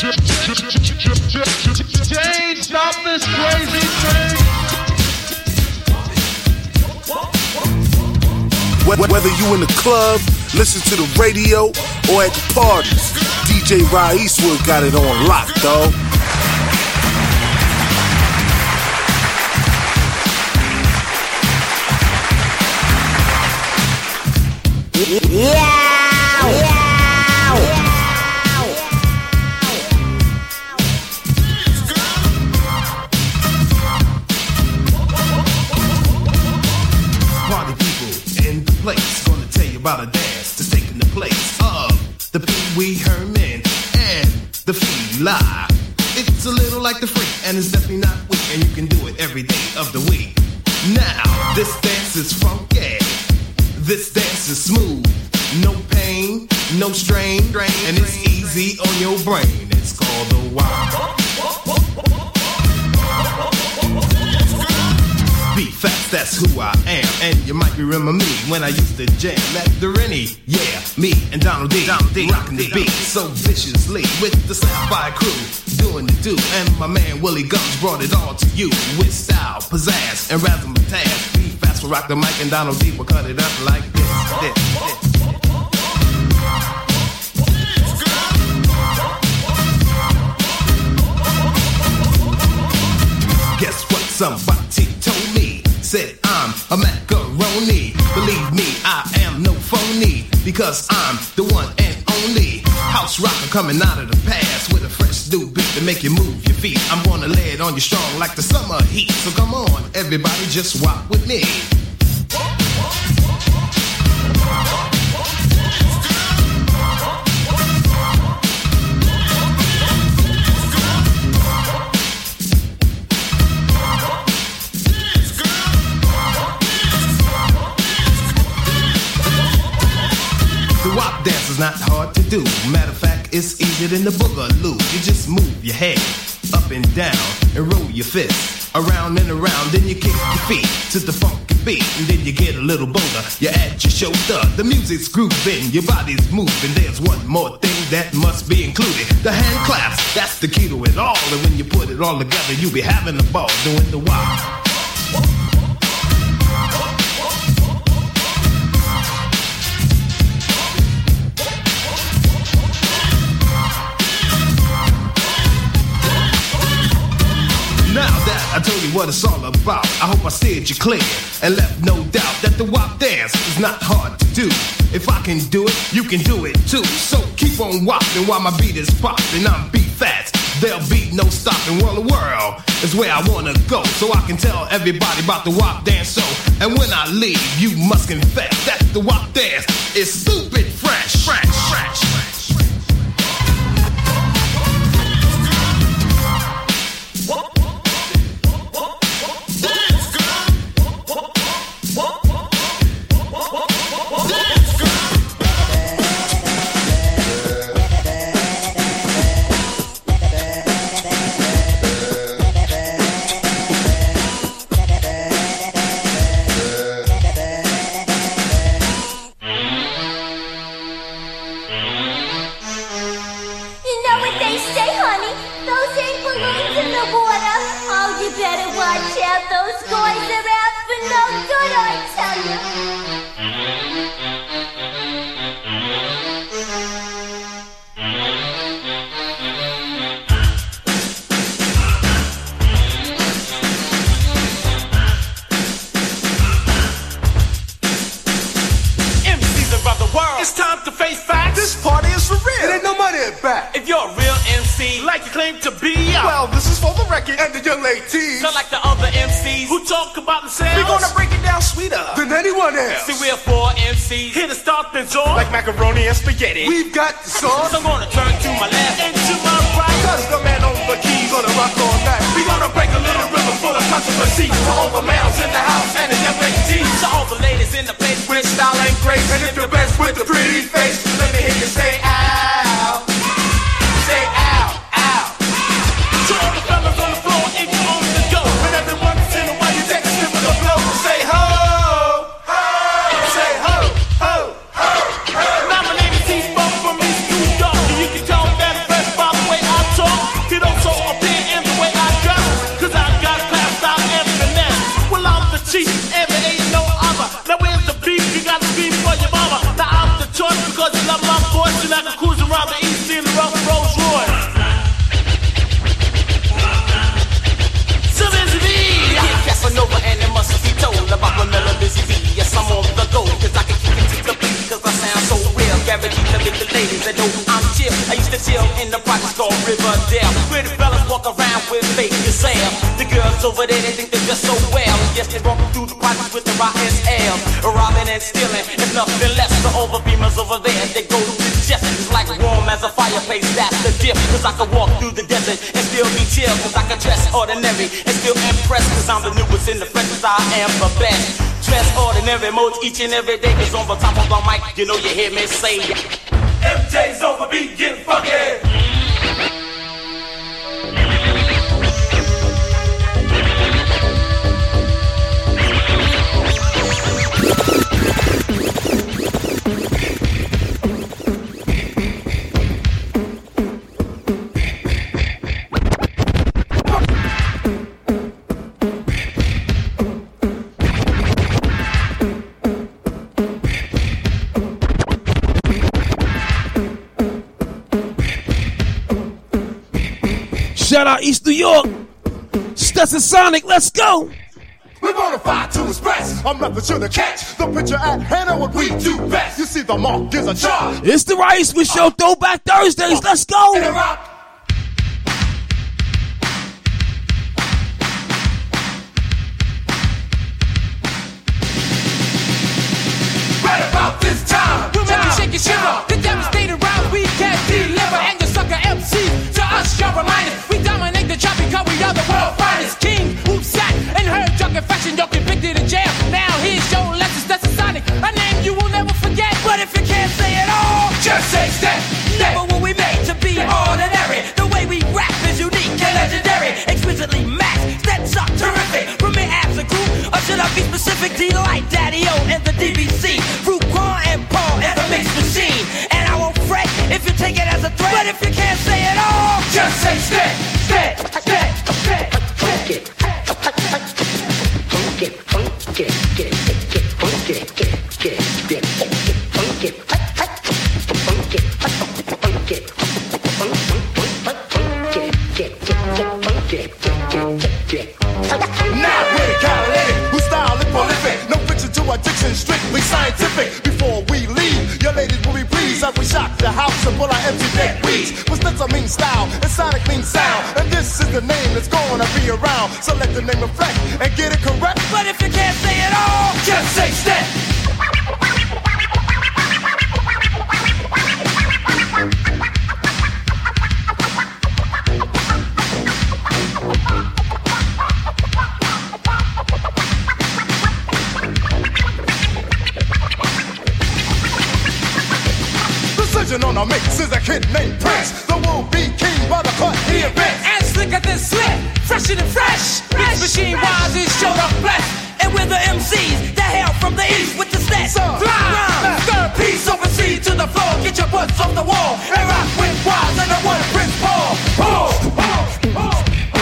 P: Jane, stop this crazy thing.
H: Whether you in the club, listen to the radio, or at the parties, D J Rod Eastwood got it on lock, dog.
K: Yeah, yeah, yeah.
Q: about a dance that's taking the place of the Pee Wee Herman and the Fela. It's a little like the freak, and it's definitely not weak, and you can do it every day of the week. Now, this dance is funky. This dance is smooth. No pain, no strain, and it's easy on your brain. It's called the wild. Be fast, that's who I am. And you might remember me when I used to jam at the Rennie. Yeah, me and Donald D, Donald D rocking the beat so viciously with the Sapphire crew, doing the do. And my man Willie Guns brought it all to you with style, pizzazz, and razzmatazz. Be fast for rock the mic, and Donald D will cut it up like this, this, this. Guess what? Somebody told me, said I'm a macaroni. Believe me, I am no phony, because I'm the one and only house rocker coming out of the past with a fresh new beat to make you move your feet. I'm gonna lay it on you strong like the summer heat. So come on, everybody, just rock with me. Wop dance is not hard to do. Matter of fact, it's easier than the boogaloo. You just move your head up and down and roll your fist around and around. Then you kick your feet to the funky beat, and then you get a little bolder. You add your shoulder. The music's grooving, your body's moving. There's one more thing that must be included: the hand claps. That's the key to it all. And when you put it all together, you'll be having a ball doing the wop. Now that I told you what it's all about, I hope I steered you clear and left no doubt that the wop dance is not hard to do. If I can do it, you can do it too. So keep on whopping while my beat is popping. I'm beat fast, there'll be no stopping. Well, the world is where I wanna go, so I can tell everybody about the wop dance. So, and when I leave, you must confess that the wop dance is stupid fresh, fresh, fresh, fresh.
P: Like macaroni and spaghetti. We've got the sauce.
O: So I'm gonna turn to my left and to my right.
P: Cause the man on the key gonna rock all night. We gonna break a little rhythm full of controversy. For all the males in the house and the F A T.
O: To all the ladies in the place
P: with style and grace. And if you're best with the pretty face, let me hear you say ow. Say ow, ow.
O: To all the fellas on the floor, if you're on the go.
P: When every once in a while you take a sip of the blow. Say ho, ho. Say ho, ho.
O: Because you love my voice, you like a cruise around the east in the rough Rolls Royce. So there's me.
R: Yeah, Casanova, and it must be told about the melodies be. Yes, I'm on the go, cause I can kick it to the beat, cause I sound so real. Guaranteed to make the ladies that know I'm chill. I used to chill in the projects called Riverdale. Pretty fellas walk around with fake yourself. The girls over there, they think they're just so well. Yes, they walk through the projects with the rotten L's. Robbing and stealing is nothing less. The overbeamers over there, they go to just it's like warm as a fireplace. That's the gift, cause I can walk through the desert and still be chill, cause I can dress ordinary and still impress, cause I'm the newest in the freshest, I am the best. Dress ordinary modes each and every day, cause on the top of the mic, you know you hear me say M J's over beat, get funky.
A: Shout out East New York. Stetson Sonic, let's go.
S: We're gonna fight to express. I'm nothing sure to catch the picture at hand of what we do best. You see, the mark is a charge.
A: It's the Rice with Show Throwback Thursdays. Let's go.
S: And rock. Right about this time,
K: we'll make you shake your shiver. The devastating round we can't deliver, and your sucker M C to us, your reminders. We dominate the chart because we are the world finest. King who sat and heard drunken fashion, you're convicted in jail. Now here's your lesson, that's a Sonic, a name you will never forget. But if you can't say it all,
S: just say step.
K: Never were we made to be ordinary. The way we rap is unique and legendary, exquisitely maxed. That's up terrific. From me as a group, or should I be specific? Delight, Daddy-O, and the D B C. Fruit, Quan, and Paul, and the mix machine. And I won't fret if you take it as a threat. But if you can't say it all,
S: just say step, step, step, step.
K: Funk it, funk it, funk it, get it, get funk it, get get get funk it, funk it, funk it, funk it, get
S: now we're catalytic, who style is prolific. No fiction to addiction, strictly scientific. Before we leave, your ladies will be pleased as we shock the house and pull our empty neck weeds. But Stetson means style and Sonic means sound, and this is the name that's gonna be around. So let the name reflect and get it correct.
K: But if you can't say it all,
S: just say step. On a mix is a kid named Prince, the will-be king by the cut he invents.
K: And slicker than slick, fresher than fresh. Mix machine wise is showed up flesh. And we're the M Cs that hail from the east with the stats. Rhyme, third piece overseas to the floor. Get your butts off the wall and rock with wise and the one Prince Paul. Paul, Paul, Paul.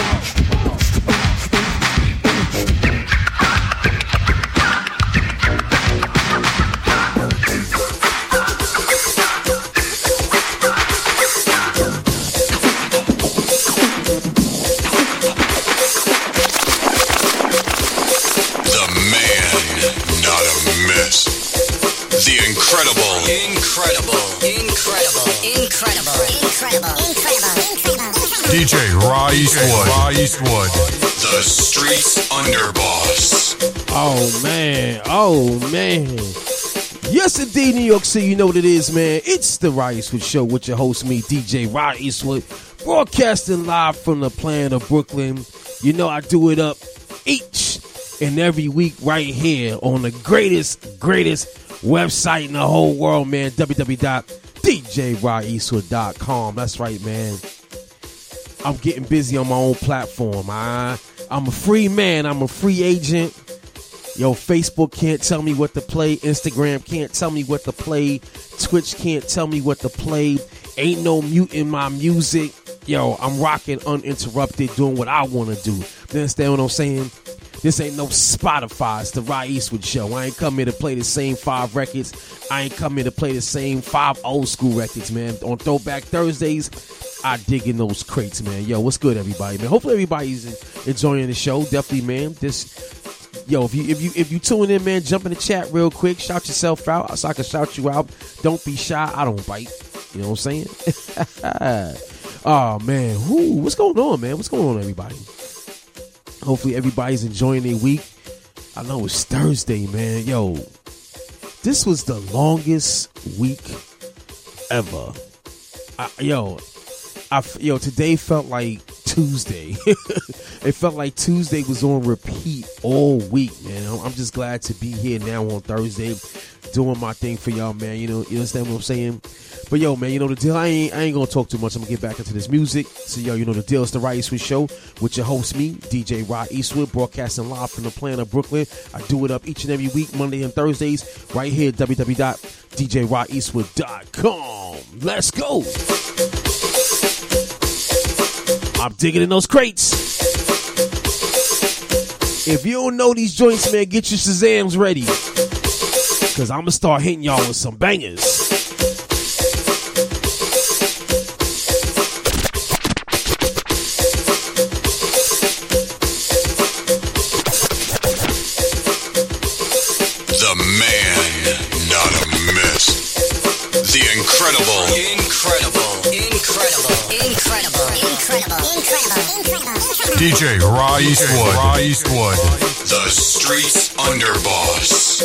M: The incredible,
L: incredible, incredible, incredible, incredible, incredible, incredible.
M: D J Raw Eastwood, Raw Eastwood, the Streets Underboss.
A: Oh man, oh man. Yes indeed, New York City, you know what it is, man. It's the Raw Eastwood Show with your host, me, D J Raw Eastwood, broadcasting live from the planet of Brooklyn. You know I do it up each and every week right here on the greatest, greatest website in the whole world, man. w w w dot d j raw eastwood dot com. That's right, man. I'm getting busy on my own platform. I, I'm a free man. I'm a free agent. Yo, Facebook can't tell me what to play. Instagram can't tell me what to play. Twitch can't tell me what to play. Ain't no mute in my music. Yo, I'm rocking uninterrupted, doing what I want to do. You understand what I'm saying? This ain't no Spotify. It's the Raw Eastwood Show. I ain't come here to play the same five records. I ain't come here to play the same five old school records, man. On Throwback Thursdays, I dig in those crates, man. Yo, what's good, everybody, man? Hopefully everybody's enjoying the show. Definitely, man. This, yo, if you if you if you tune in, man, jump in the chat real quick. Shout yourself out so I can shout you out. Don't be shy. I don't bite. You know what I'm saying? Oh man, Woo, what's going on, man? What's going on, everybody? Hopefully everybody's enjoying their week. I know it's Thursday, man. Yo, this was the longest week ever. I, yo, I, yo, today felt like Tuesday. It felt like Tuesday was on repeat all week, man. I'm just glad to be here now on Thursday, doing my thing for y'all, man. You know, you understand what I'm saying? But yo, man, you know the deal. I ain't, I ain't gonna talk too much. I'm gonna get back into this music. So yo, you know the deal. It's the Rod Eastwood Show with your host, me, D J Rod Eastwood, broadcasting live from the Plan of Brooklyn. I do it up each and every week, Monday and Thursdays, right here at w w w dot d j rod eastwood dot com. Let's go. I'm digging in those crates. If you don't know these joints, man, get your Shazams ready, because I'm going to start hitting y'all with some bangers.
M: The man, not a myth. The incredible.
L: Incredible. Incredible. Incredible. Incredible. Incredible. Incredible.
M: D J Rod Eastwood. Rod Eastwood. The Streets Underboss.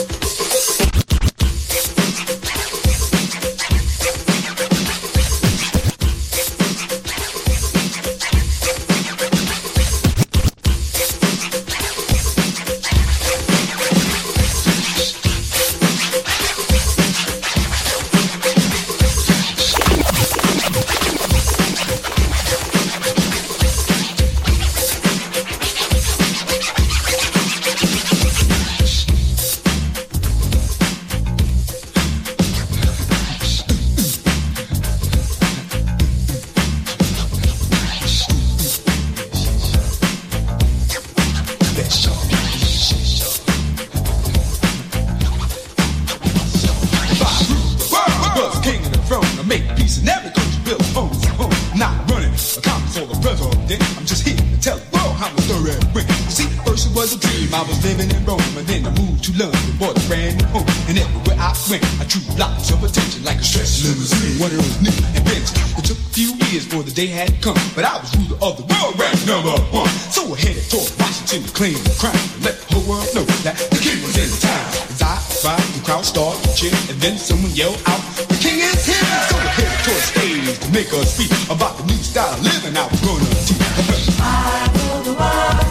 T: They had come, but I was ruler of the world, ranked number one. So I headed toward Washington to claim the crown and let the whole world know that the king was in town. As I arrived, the crowd started to cheer, and then someone yelled out, "The king is here!" So I headed toward the stage to make us speak about the new style of living I was gonna teach. I rule the world.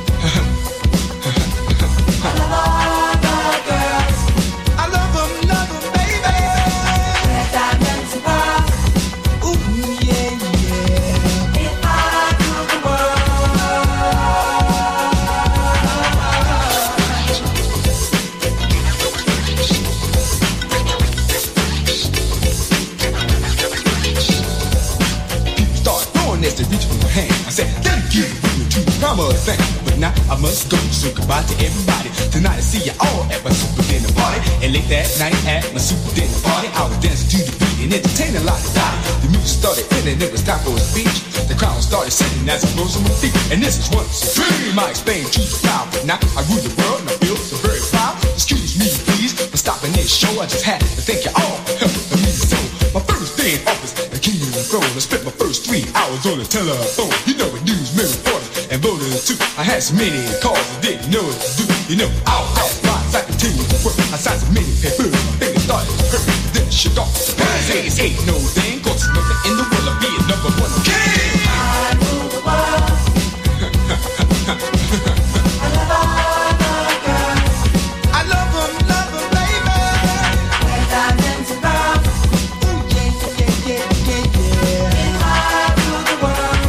T: I love all the girls. I love them, love them, baby. Red diamonds and pearls. Ooh, yeah, yeah. If I rule the People started throwing as they reached for my hand. I said, thank you, to the promised thing. But now I must go, so goodbye to everybody. Tonight I see you all at my super dinner party. And late that night at my super dinner party, I was dancing to the beat and entertaining a lot of dotty. The music started ending, it was time for a speech. The crowd started singing as I rose on my feet. And this is once a dream I explained to the crowd. But now I rule the world and I feel so very proud. Excuse me, please, for stopping this show. I just had to thank you all for helping me so. My first day in office, the king of the throne. I spent my first three hours on the telephone. You know what news, me reporters, and voters too. I had so many calls I didn't know what to do. You know, I'll call lines, I continue to work. I signed so many papers, my fingers started to hurt. Then I shook off the pants. It ain't no thing, cause there's nothing in the world of being number one king. I rule the world. I love all the girls. I love them, love them, baby. Red diamonds and pearls. Ooh, yeah, yeah, yeah, yeah, yeah. And I rule the world.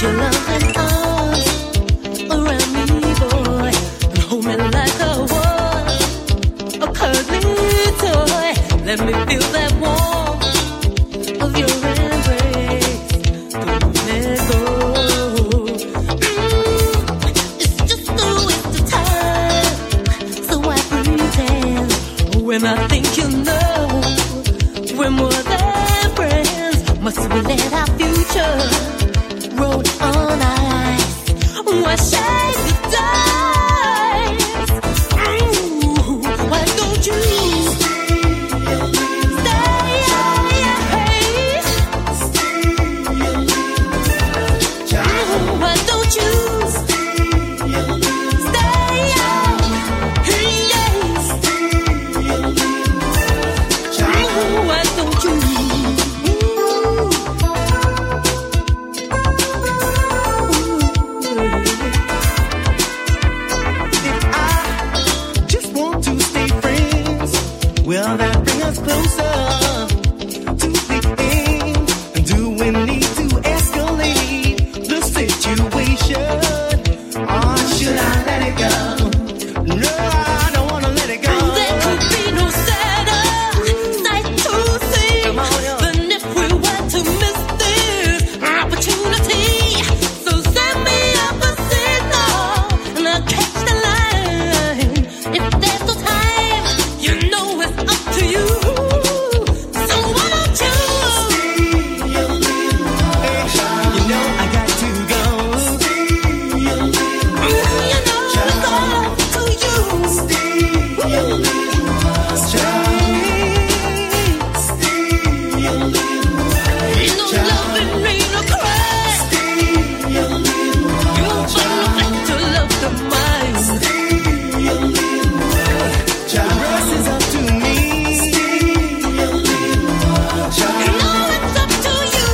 U: your loving arms around me, boy, and hold me like I was a cuddly toy. Let me feel that warmth of your embrace. Don't let go. Mm, it's just a waste of time, so I pretend when I think you know we're more than friends. Must we let our future roll on ice? Why shake the dice? Ooh, why don't you stay? Ooh, why don't you stay? Ooh, why don't you?
N: Well, that brings us closer to the end. Do we need to escalate the situation? Or should I let it go? No, I don't want to let it go.
U: There could be no sadder sight to see than if we were to miss this opportunity. So send me up a signal and I'll catch the line. If there's no time, you know it's up to you. So why don't you
N: stay? You know I got to go.
U: You know it's all up to you. Ain't no loving, ain't no cry. You'll find no to love the mind.
N: The rest is up to me.
U: You know it's up to you.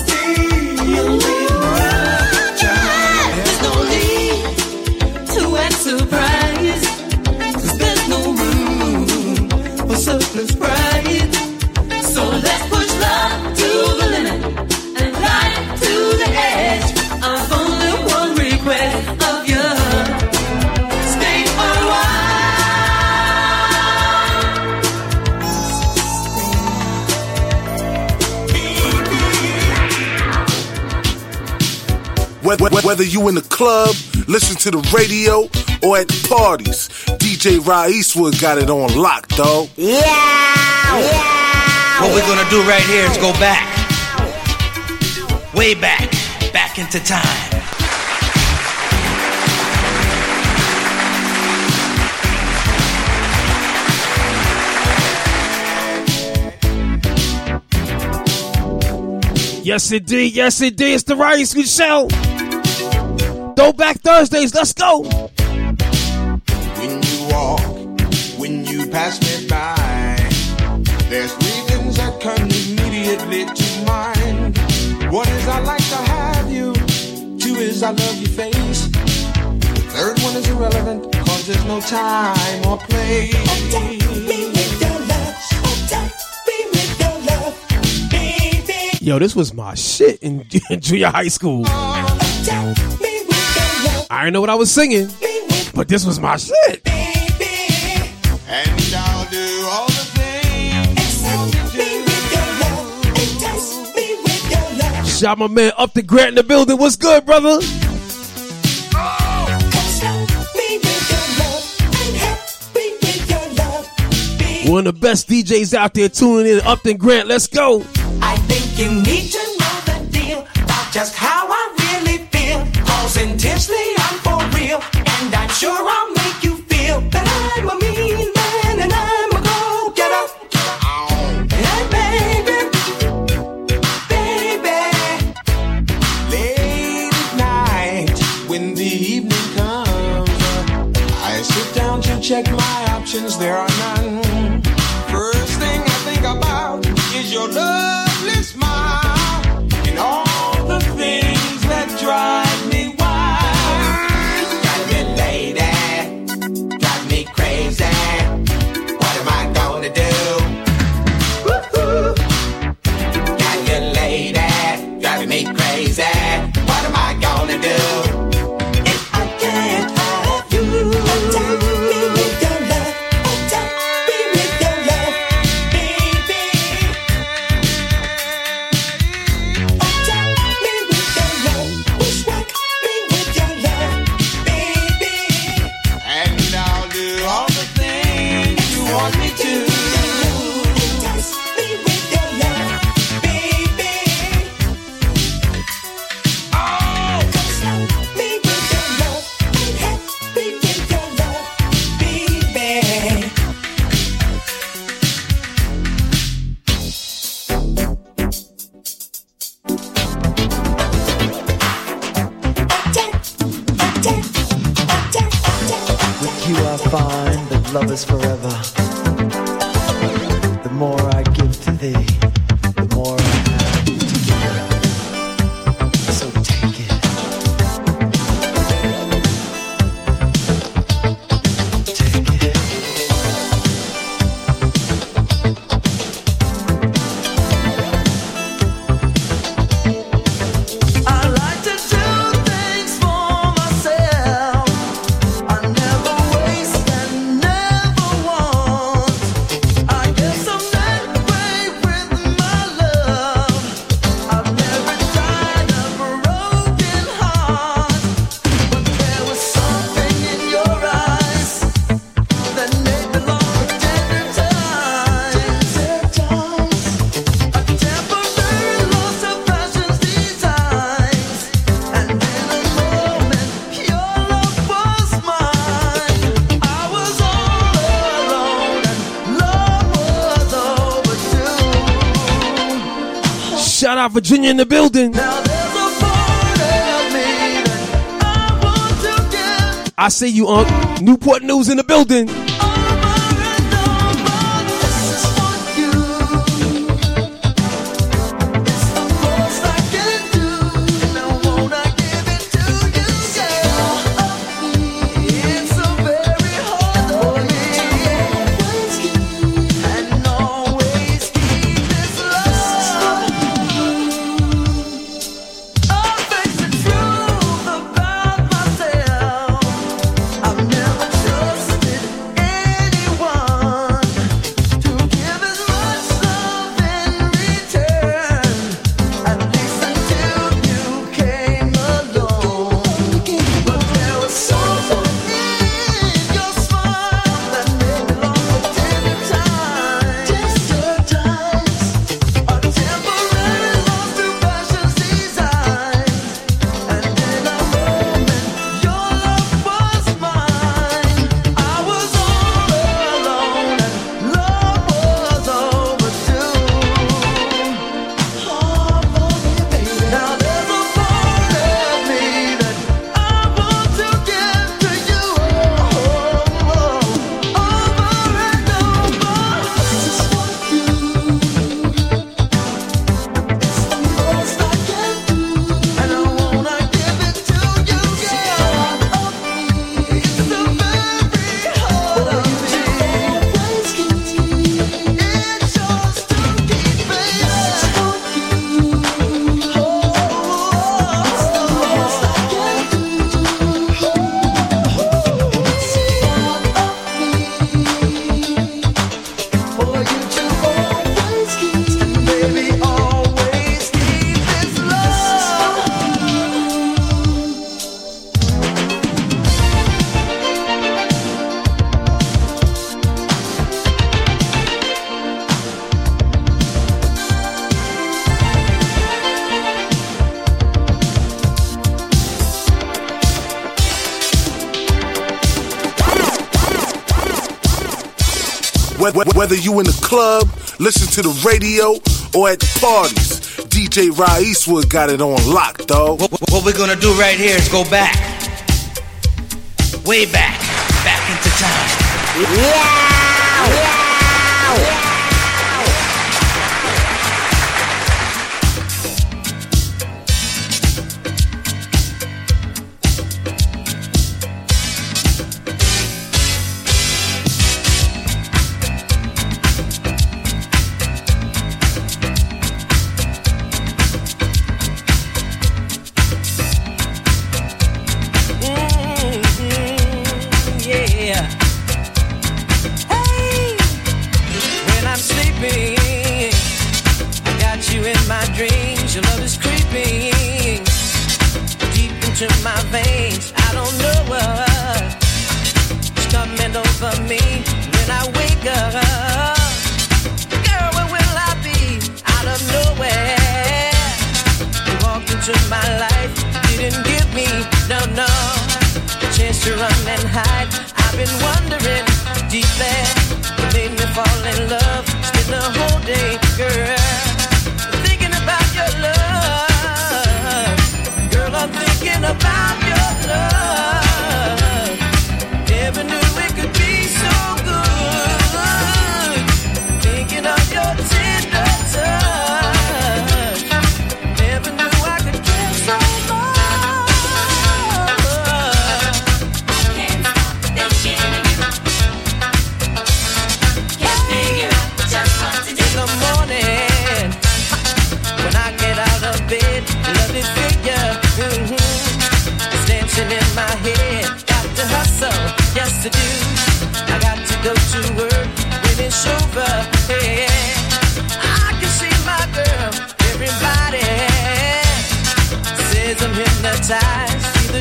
U: There's no need to act surprised, 'cause there's no room for surplus pride. So let's push love to the limit and light to the edge. I've only one request of you. Stay for a
H: Whether, whether you in the club, listen to the radio, or at the parties, D J Ra Eastwood got it on lock, dog.
D: Yeah, yeah. What we're gonna do right here is go back, way back, back into time.
A: Yes, indeed. Yes, indeed. It's the Rice Good Show. Throwback Thursdays. Let's go.
V: When you walk, when you pass me by, there's three things that come immediately to mind. One is I like to have you. Two is I love your face. The third one is irrelevant, cause there's no time or place. Oh, take me with your love. Oh, take me with your love.
A: Yo, this was my shit in, in junior high school. I didn't know what I was singing, but this was my shit.
V: And I'll do all the things.
A: Shout my man Up the Grant in the building. What's good, brother? One of the best D Js out there tuning in, Upton Grant. Let's go.
K: I think you need to know the deal about just how I really feel. Cause intensely I'm for real, and I'm sure I'll make you feel that I'm a mean man and I'm a go-getter. And baby, baby,
V: late at night when the evening comes, I sit down to check my options. There are none. First thing I think about is your lovely smile and all the things that drive me wild.
K: got me lady, got me crazy. What am I gonna do? Woo-hoo. Got you lady, driving me crazy. What am I gonna
B: love is forever. The more I give to thee, the more I have to give. So take it. Take it. I like to do things for myself. I never waste and never want. I guess I'm that way with my love. I've never died a broken heart, but there was something in your eyes that made me long for tender times. A temporary loss of passion's desires, and in a moment your love was mine. I was all alone and love was overdue.
A: Shout out Virginia in the building.
B: Now there's a part of me that I want to give.
A: I see you on Newport News in the building.
B: This is for you. It's the most I can do. Now won't I give it to you, girl? It's so very hard for me. And always keep this love. I'll face the truth about myself. I've never trusted anyone to give as much love in return. At least until you came along. But there was something in your smile that made me long for tender times. Tender times. A temporary loss to passion's desires, and in a moment your love was mine. I was all alone and love was overdue. Oh, baby. Now there's a part of me that I want to give to you. Oh, over and over. This is for you. It's the most I can do, and I wanna give it to you, girl. It's the very heart of me. It's yours to keep, baby. Oh, it's the most I can do. For you to always keep, and baby, always keep this love.
H: Wh- Whether you in the club, listen to the radio, or at the parties, D J Rye Eastwood got it on lock, dog.
D: What, what- what we're gonna do right here is go back. Way back. Back into time.
K: Yeah. Hey, when I'm sleeping, I got you in my dreams. Your love is creeping deep into my veins. I don't know what's coming over me when I wake up. Girl, where will I be? Out of nowhere, you walked into my life. Didn't give me no no chance to run and hide. I've been wondering deep there. You made me fall in love. Spend the whole day, girl, thinking about your love. Girl, I'm thinking about your love. Never knew it could be so good.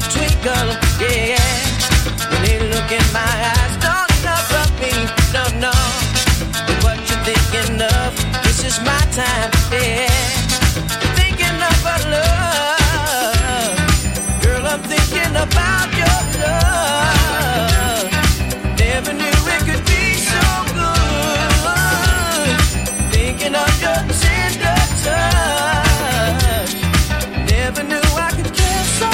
K: twinkle, yeah. When they look in my eyes, don't cover me, no, no. But what you thinking of? This is my time, yeah. Thinking of our love, girl, I'm thinking about your love. Never knew it could be so good. Thinking of your tender touch. Never knew I could care so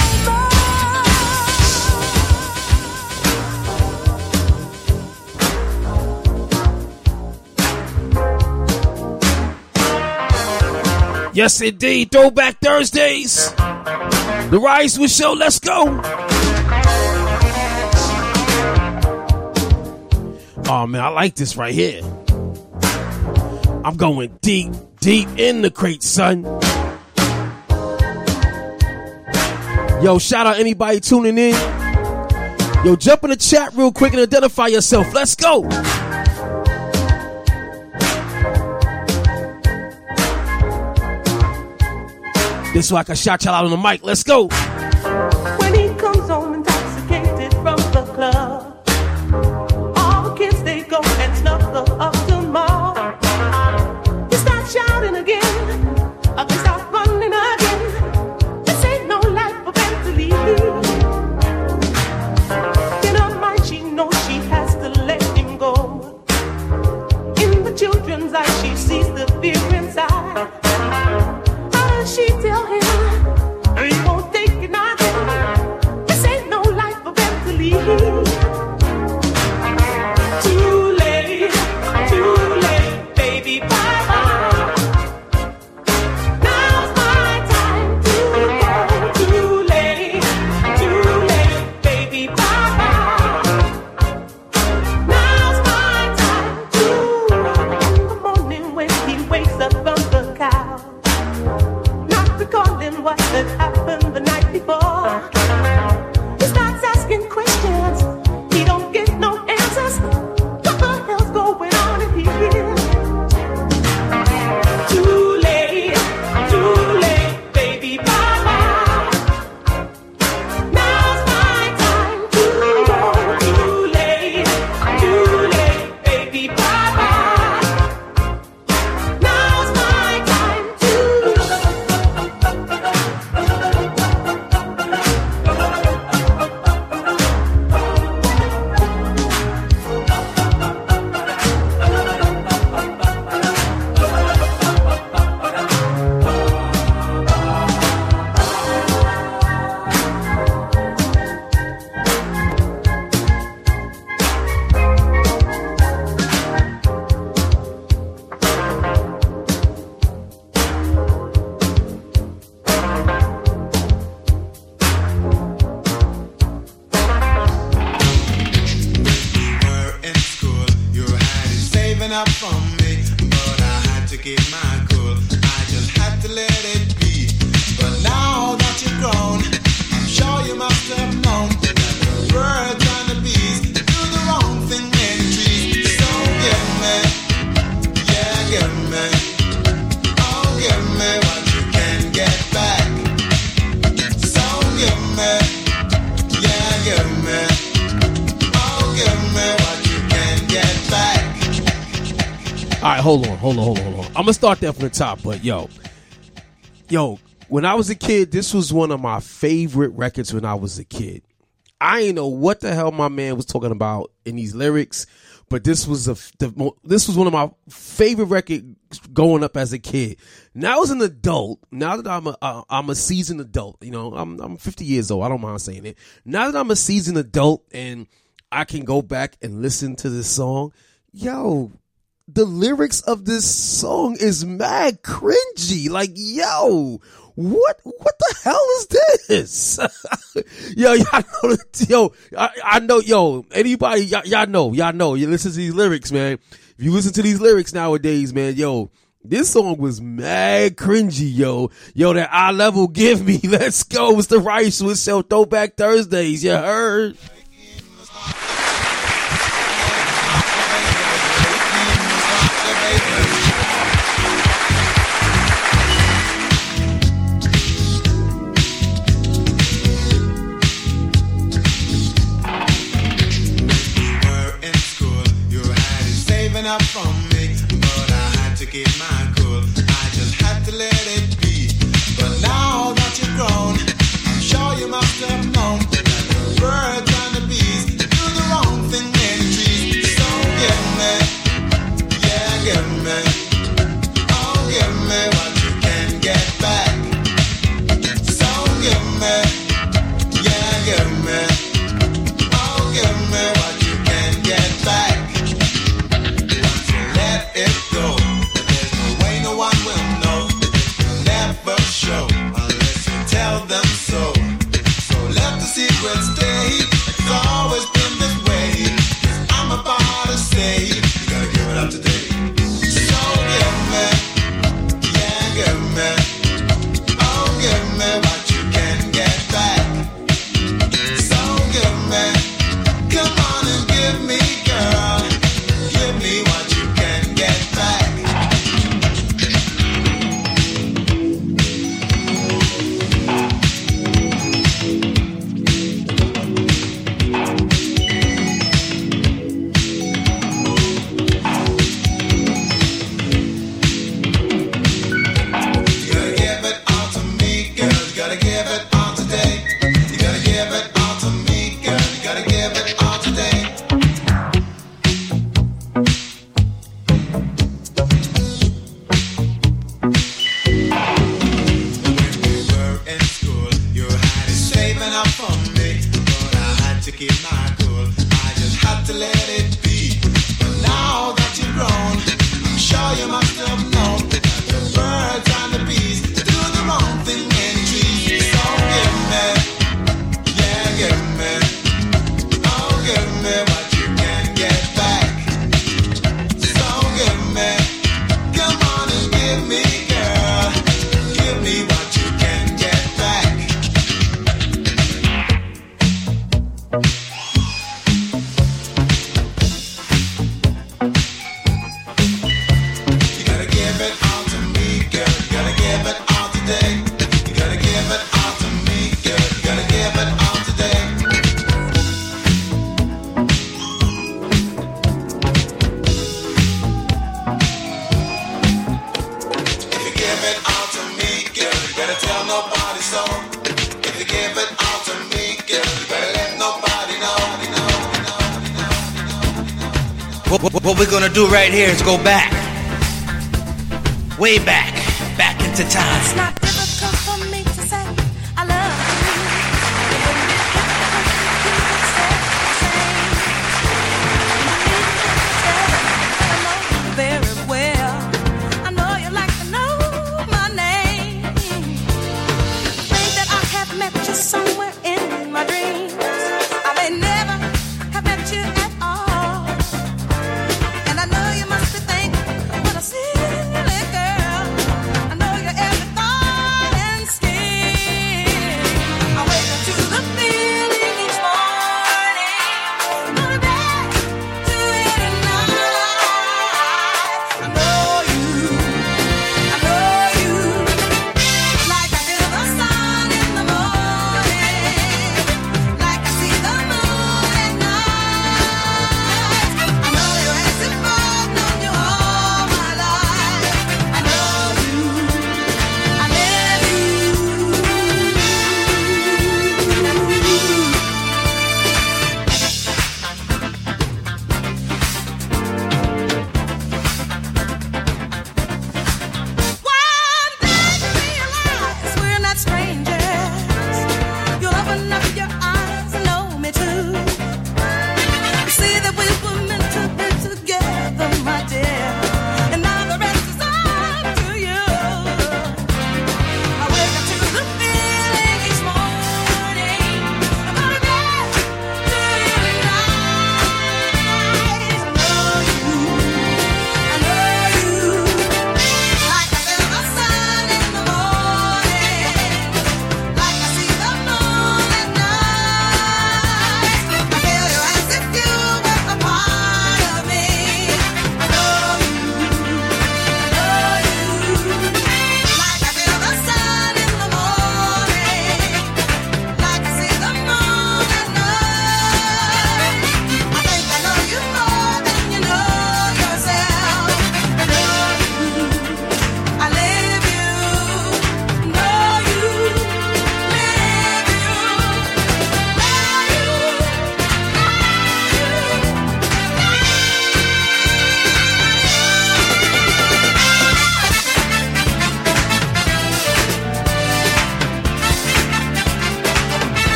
A: much. Yes, indeed. Throwback Thursdays. The Rise with Show. Let's go. Oh, man, I like this right here. I'm going deep, deep in the crate, son. Yo, shout out anybody tuning in. Yo, jump in the chat real quick and identify yourself. Let's go. This is like a shot y'all out on the mic. Let's go.
U: When he comes home intoxicated from the club, all the kids, they go and snuggle up to mom. They start shouting again, or they start running again. This ain't no life for them to lead. In her mind she knows she has to let him go. In the children's eyes she sees the fear inside. How does she tell him he won't take it again? This ain't no life for them to lead. Too late, too late, baby, bye-bye. Now's my time to go. Too late, too late, baby, bye-bye. Now's my time to go. In the morning when he wakes up from the couch, not recalling what had happened the night before, he starts asking questions. He don't get no answers. What the hell's going on in here? Too late, too late, baby, bye-bye. Now's my time to go. Too late, too late, baby, bye-bye. Now's my time to
F: giving up on me, but I had to keep my cool. I just had to let it be. But now that you're grown, I'm sure you must have known that the birds and the bees do the wrong thing in the trees. So give me, yeah, give me, oh, give me what you can get back. So give me, yeah, give me, oh, give me what you can get back.
A: All right, hold on, hold on, hold on, hold on. I'm gonna start that from the top, but yo, yo, when I was a kid, this was one of my favorite records when I was a kid. I ain't know what the hell my man was talking about in these lyrics, but this was a the, this was one of my favorite records growing up as a kid. Now as an adult, now that I'm a uh, I'm a seasoned adult, you know, I'm I'm fifty years old. I don't mind saying it. Now that I'm a seasoned adult and I can go back and listen to this song, yo, the lyrics of this song is mad cringy. Like, yo, what what the hell is this? yo, y'all know, yo, I, I know, yo, anybody, y'all, y'all know, y'all know, you listen to these lyrics, man. If you listen to these lyrics nowadays, man, yo, this song was mad cringy, yo. Yo, that eye level give me. Let's go. It's the Rice with Show Throwback Thursdays. You heard?
F: up from me, but I had to keep my cool. I just had to let it be. But now that you're grown, I'm sure you must have known that the birds and the bees do the wrong thing in the trees. So give me, yeah, give me, oh, give me what you can get back. So give me, yeah, give me, oh, give me what you can get back. Once you let it go, there's no way no one will know. Never show unless you tell them so. So let the secret stay. It's always been this way. 'Cause I'm about to say, you gotta give it up today. So give me, yeah, give me, oh, give me what you can get back. So give me, come on and give me, girl, give me what you can get back. You gotta give it all to me, girl. You gotta give it all today. You gotta give it all to me, girl. You gotta give it all today. When we were in school, you had it saving up for me, but I had to keep my cool. I just had to let it be. But now that you're grown, I'm sure you must have known that the birds and the bees do the wrong thing in the trees. So give me, yeah, give me, oh, give me what you can get back. So give me, come on and give me, girl, give me what you can get back. You gotta give it all to me, girl. You gotta give it all today. You gotta give it all to me, girl. You gotta give it all today. If you give it all to me, girl, you better tell nobody so. If you give it all to me, girl, you better let nobody know.
D: What, what, what we're gonna do right here is go back, way back, back into time.
U: It's not difficult for me to say I love you. It wouldn't be difficult to keep it safe the same. I know you very well. I know you like to know my name. Think that I have met you somewhere in my dreams. I may never have met you at all. And I know you must be thinking, what a silly girl. I know you're every thought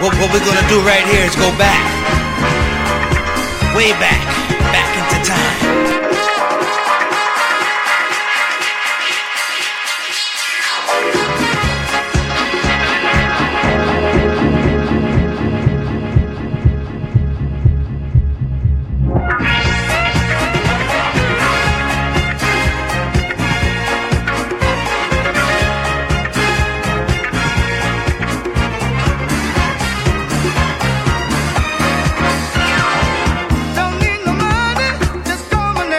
D: What, what we're gonna do right here is go back, way back, back into time.
B: Don't need no money, just come and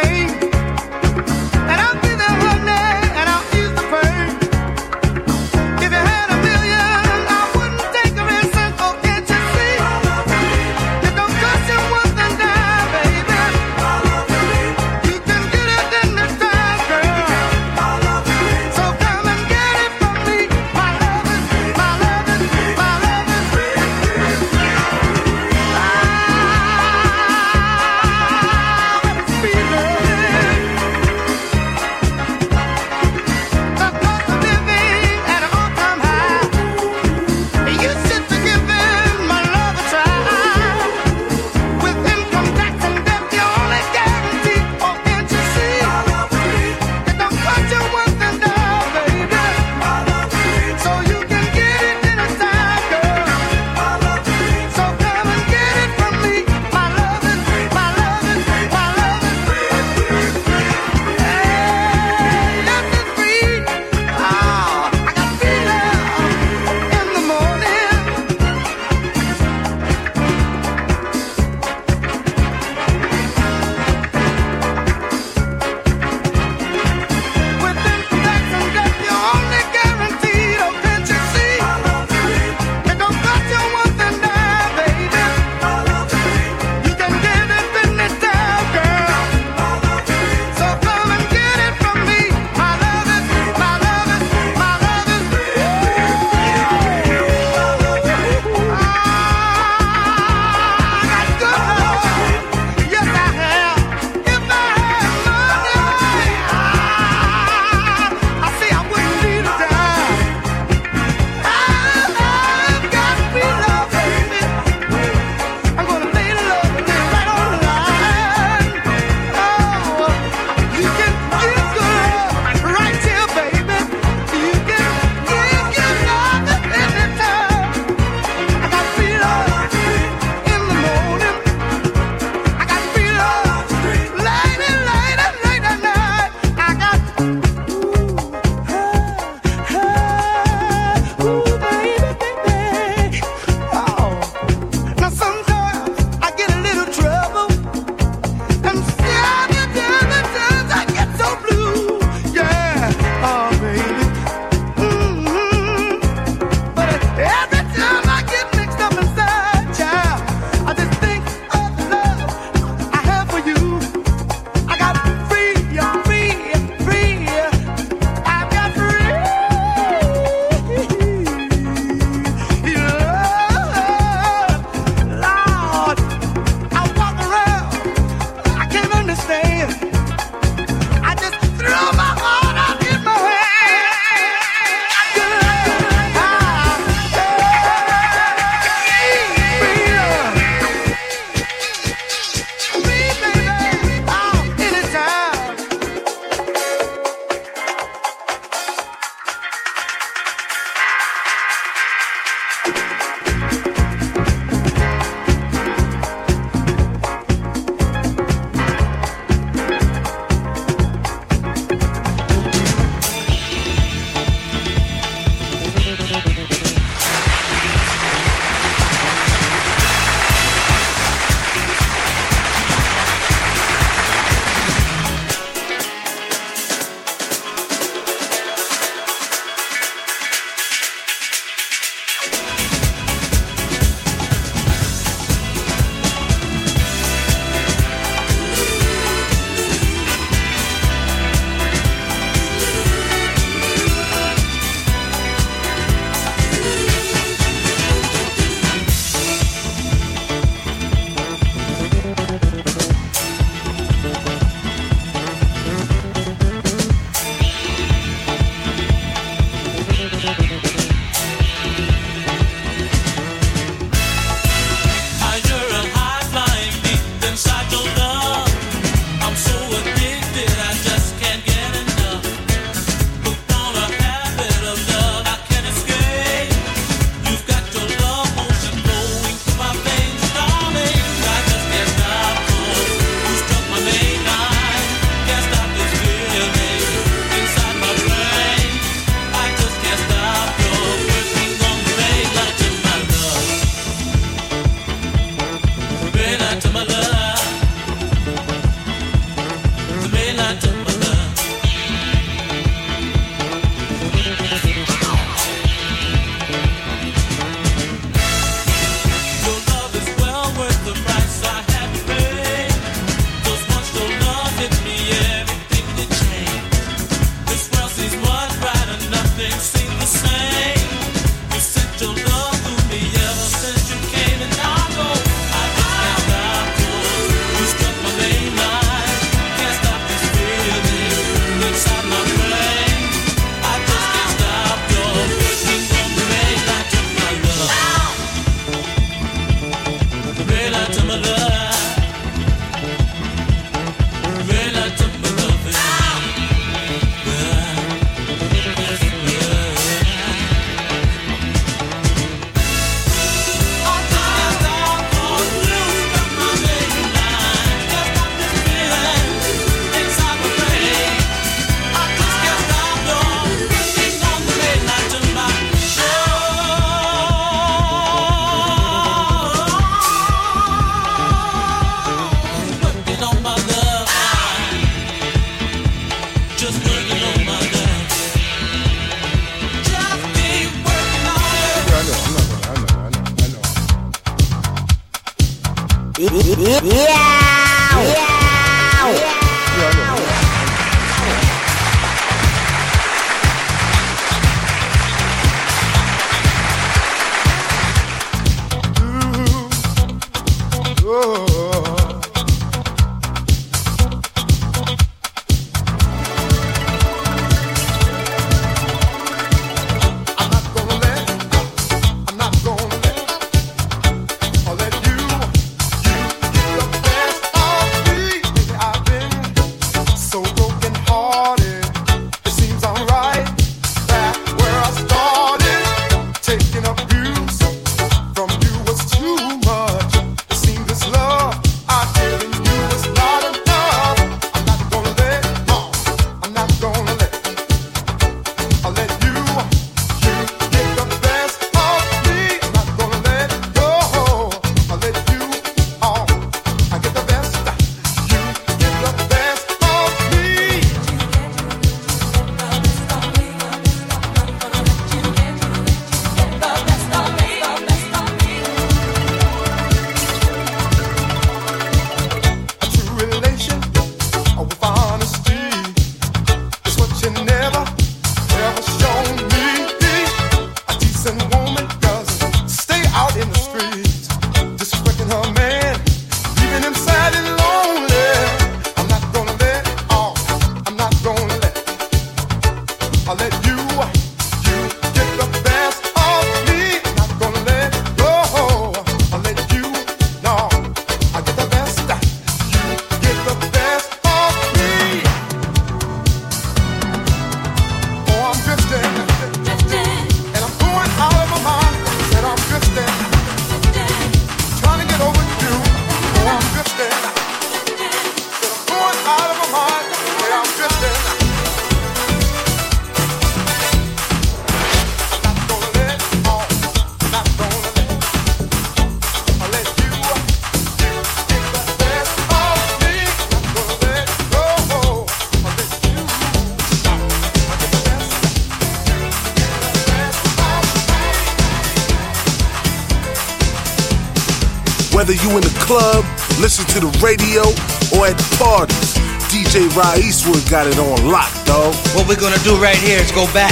H: Whether you in the club, listen to the radio, or at the parties, D J Rod Eastwood got it on lock, dog.
D: What we're gonna do right here is go back,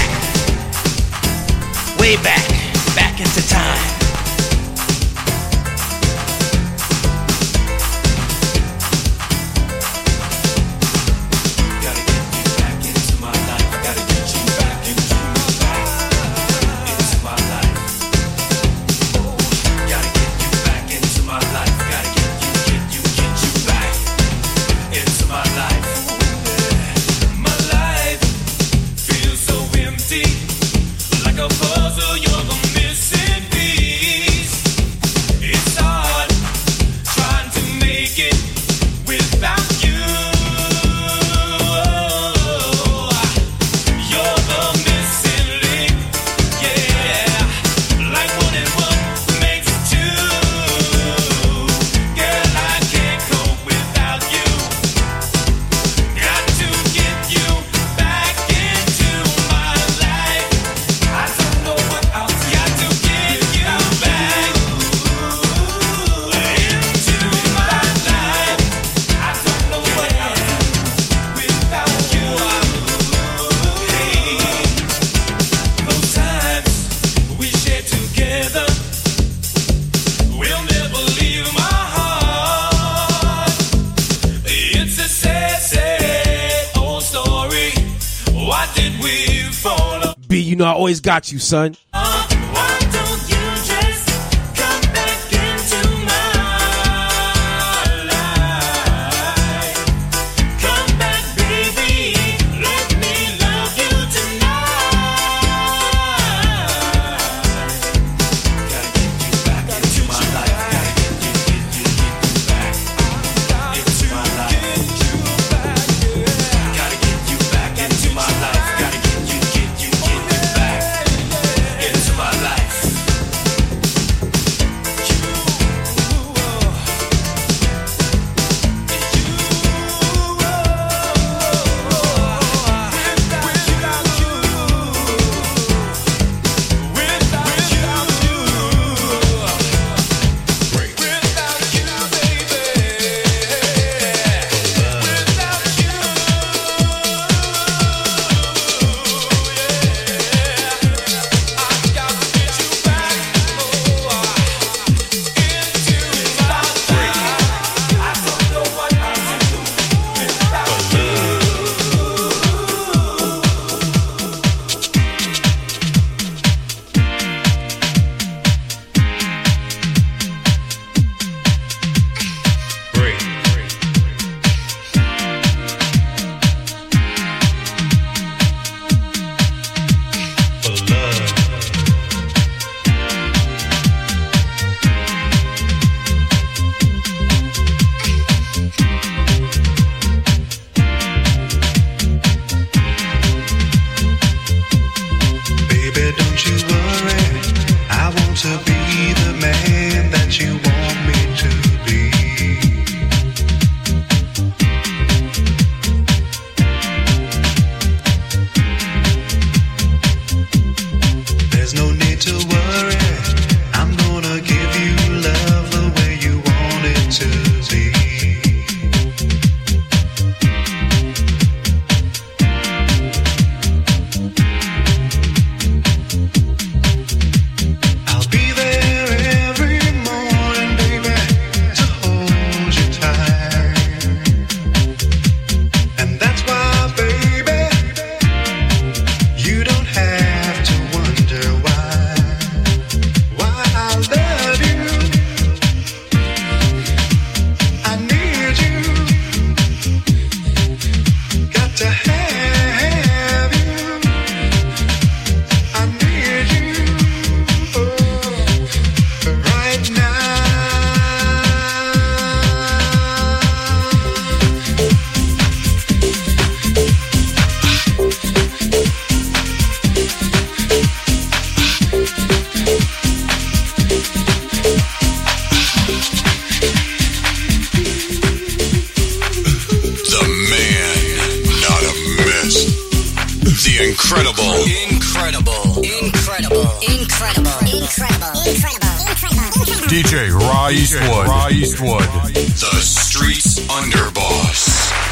D: way back, back into time.
A: B, you know I always got you, son.
E: to worry. I'm gonna give you love the way you want it to be. I'll be there every morning, baby, to hold you tight. And that's why, baby, you don't have to wonder why, why I love you. I need you. Got to have you. I need you. Oh, right
C: The man, not a myth. The incredible.
L: Incredible. Incredible. Incredible. Incredible. Incredible. Incredible.
C: D J Ra Eastwood. Ra Eastwood. The Streets Underboss.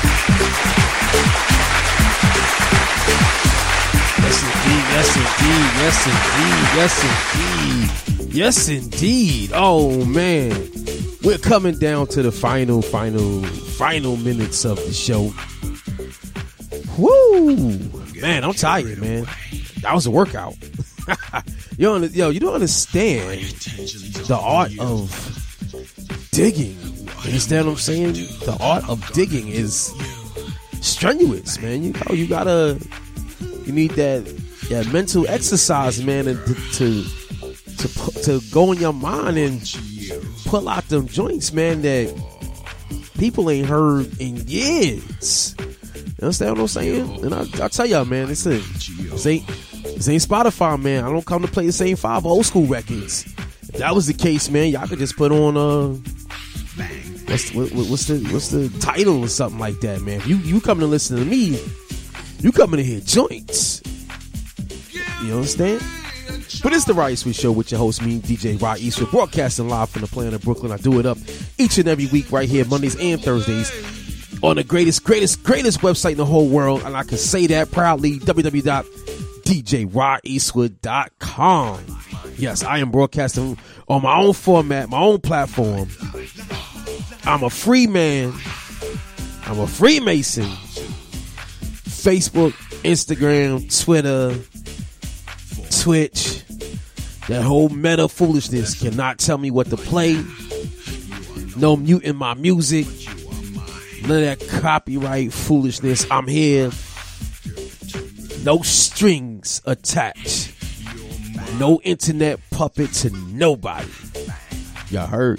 A: Yes, indeed. Yes, indeed. Yes, indeed. Yes, indeed. Oh, man. We're coming down to the final, final, final minutes of the show. Woo! Man, I'm tired, man. That was a workout. you don't, yo, you don't understand the art of digging. You understand what I'm saying? The art of digging is strenuous, man. You know, you gotta, you need that, that mental exercise, man, and to, to to pu- to go in your mind and pull out them joints, man, that people ain't heard in years. You understand what I'm saying? And I, I tell y'all, man, this ain't, this ain't this ain't Spotify, man. I don't come to play the same five old school records. If that was the case, man, y'all could just put on uh, what's what, what's the what's the title or something like that, man. If you you coming to listen to me, you coming to hear joints. You understand? But it's the Ra Eastwood Show with your host, me, D J Ra Eastwood, broadcasting live from the planet of Brooklyn. I do it up each and every week right here, Mondays and Thursdays, on the greatest, greatest, greatest website in the whole world. And I can say that proudly, w w w dot d j ra eastwood dot com. Yes, I am broadcasting on my own format, my own platform. I'm a free man. I'm a Freemason. Facebook, Instagram, Twitter, Twitch, that whole meta foolishness cannot tell me what to play. No muting my music. None of that copyright foolishness. I'm here. No strings attached. No internet puppet to nobody. Y'all heard?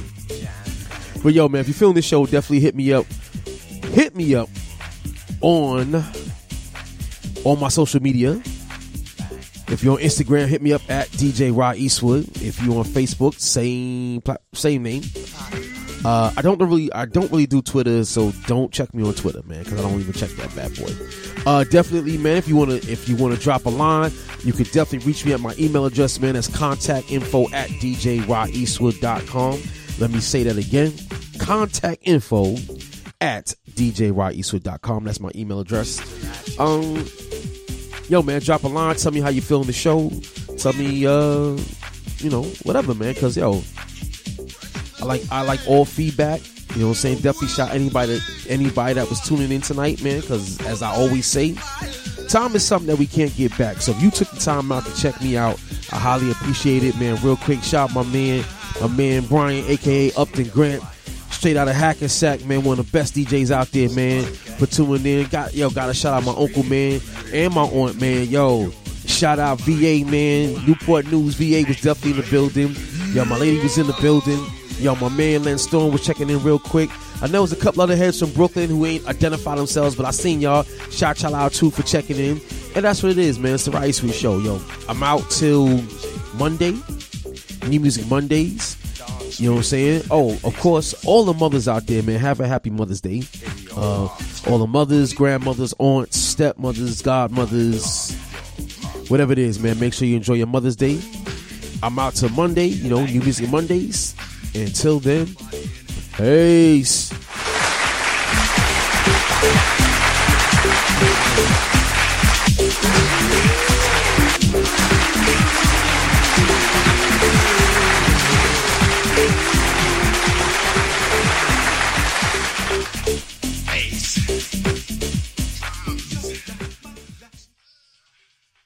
A: But yo, man, if you're feeling this show, definitely hit me up. Hit me up on on my social media. If you're on Instagram, hit me up at D J Ra Eastwood. If you're on Facebook, same same name. Uh, I don't really, I don't really do Twitter, so don't check me on Twitter, man, because I don't even check that bad boy. Uh, definitely, man, if you wanna, if you wanna drop a line, you can definitely reach me at my email address, man. That's contact info at d j ra eastwood dot com. Let me say that again. Contact info at d j ra eastwood dot com. That's my email address. Um, yo, man, drop a line. Tell me how you feeling the show. Tell me, uh, you know, whatever, man. Cause yo, I like I like all feedback. You know what I'm saying? Definitely shout anybody that anybody that was tuning in tonight, man. Cause as I always say, time is something that we can't get back. So if you took the time out to check me out, I highly appreciate it, man. Real quick, shout out my man, my man Brian, aka Upton Grant, straight out of Hackensack, man. One of the best D Js out there, man. For tuning in, got yo, gotta shout out my uncle, man, and my aunt, man. Yo, shout out V A, man. Newport News, V A was definitely in the building. Yo, my lady was in the building. Yo, my man Len Storm was checking in real quick. I know there's a couple other heads from Brooklyn who ain't identified themselves, but I seen y'all. Shout y'all out too for checking in. And that's what it is, man. It's the Ra Eastwood Show. Yo, I'm out till Monday. New Music Mondays. You know what I'm saying? Oh, of course, all the mothers out there, man, have a happy Mother's Day. Uh, all the mothers, grandmothers, aunts, stepmothers, godmothers, whatever it is, man. Make sure you enjoy your Mother's Day. I'm out till Monday, you know, New Music Mondays. Until then, peace.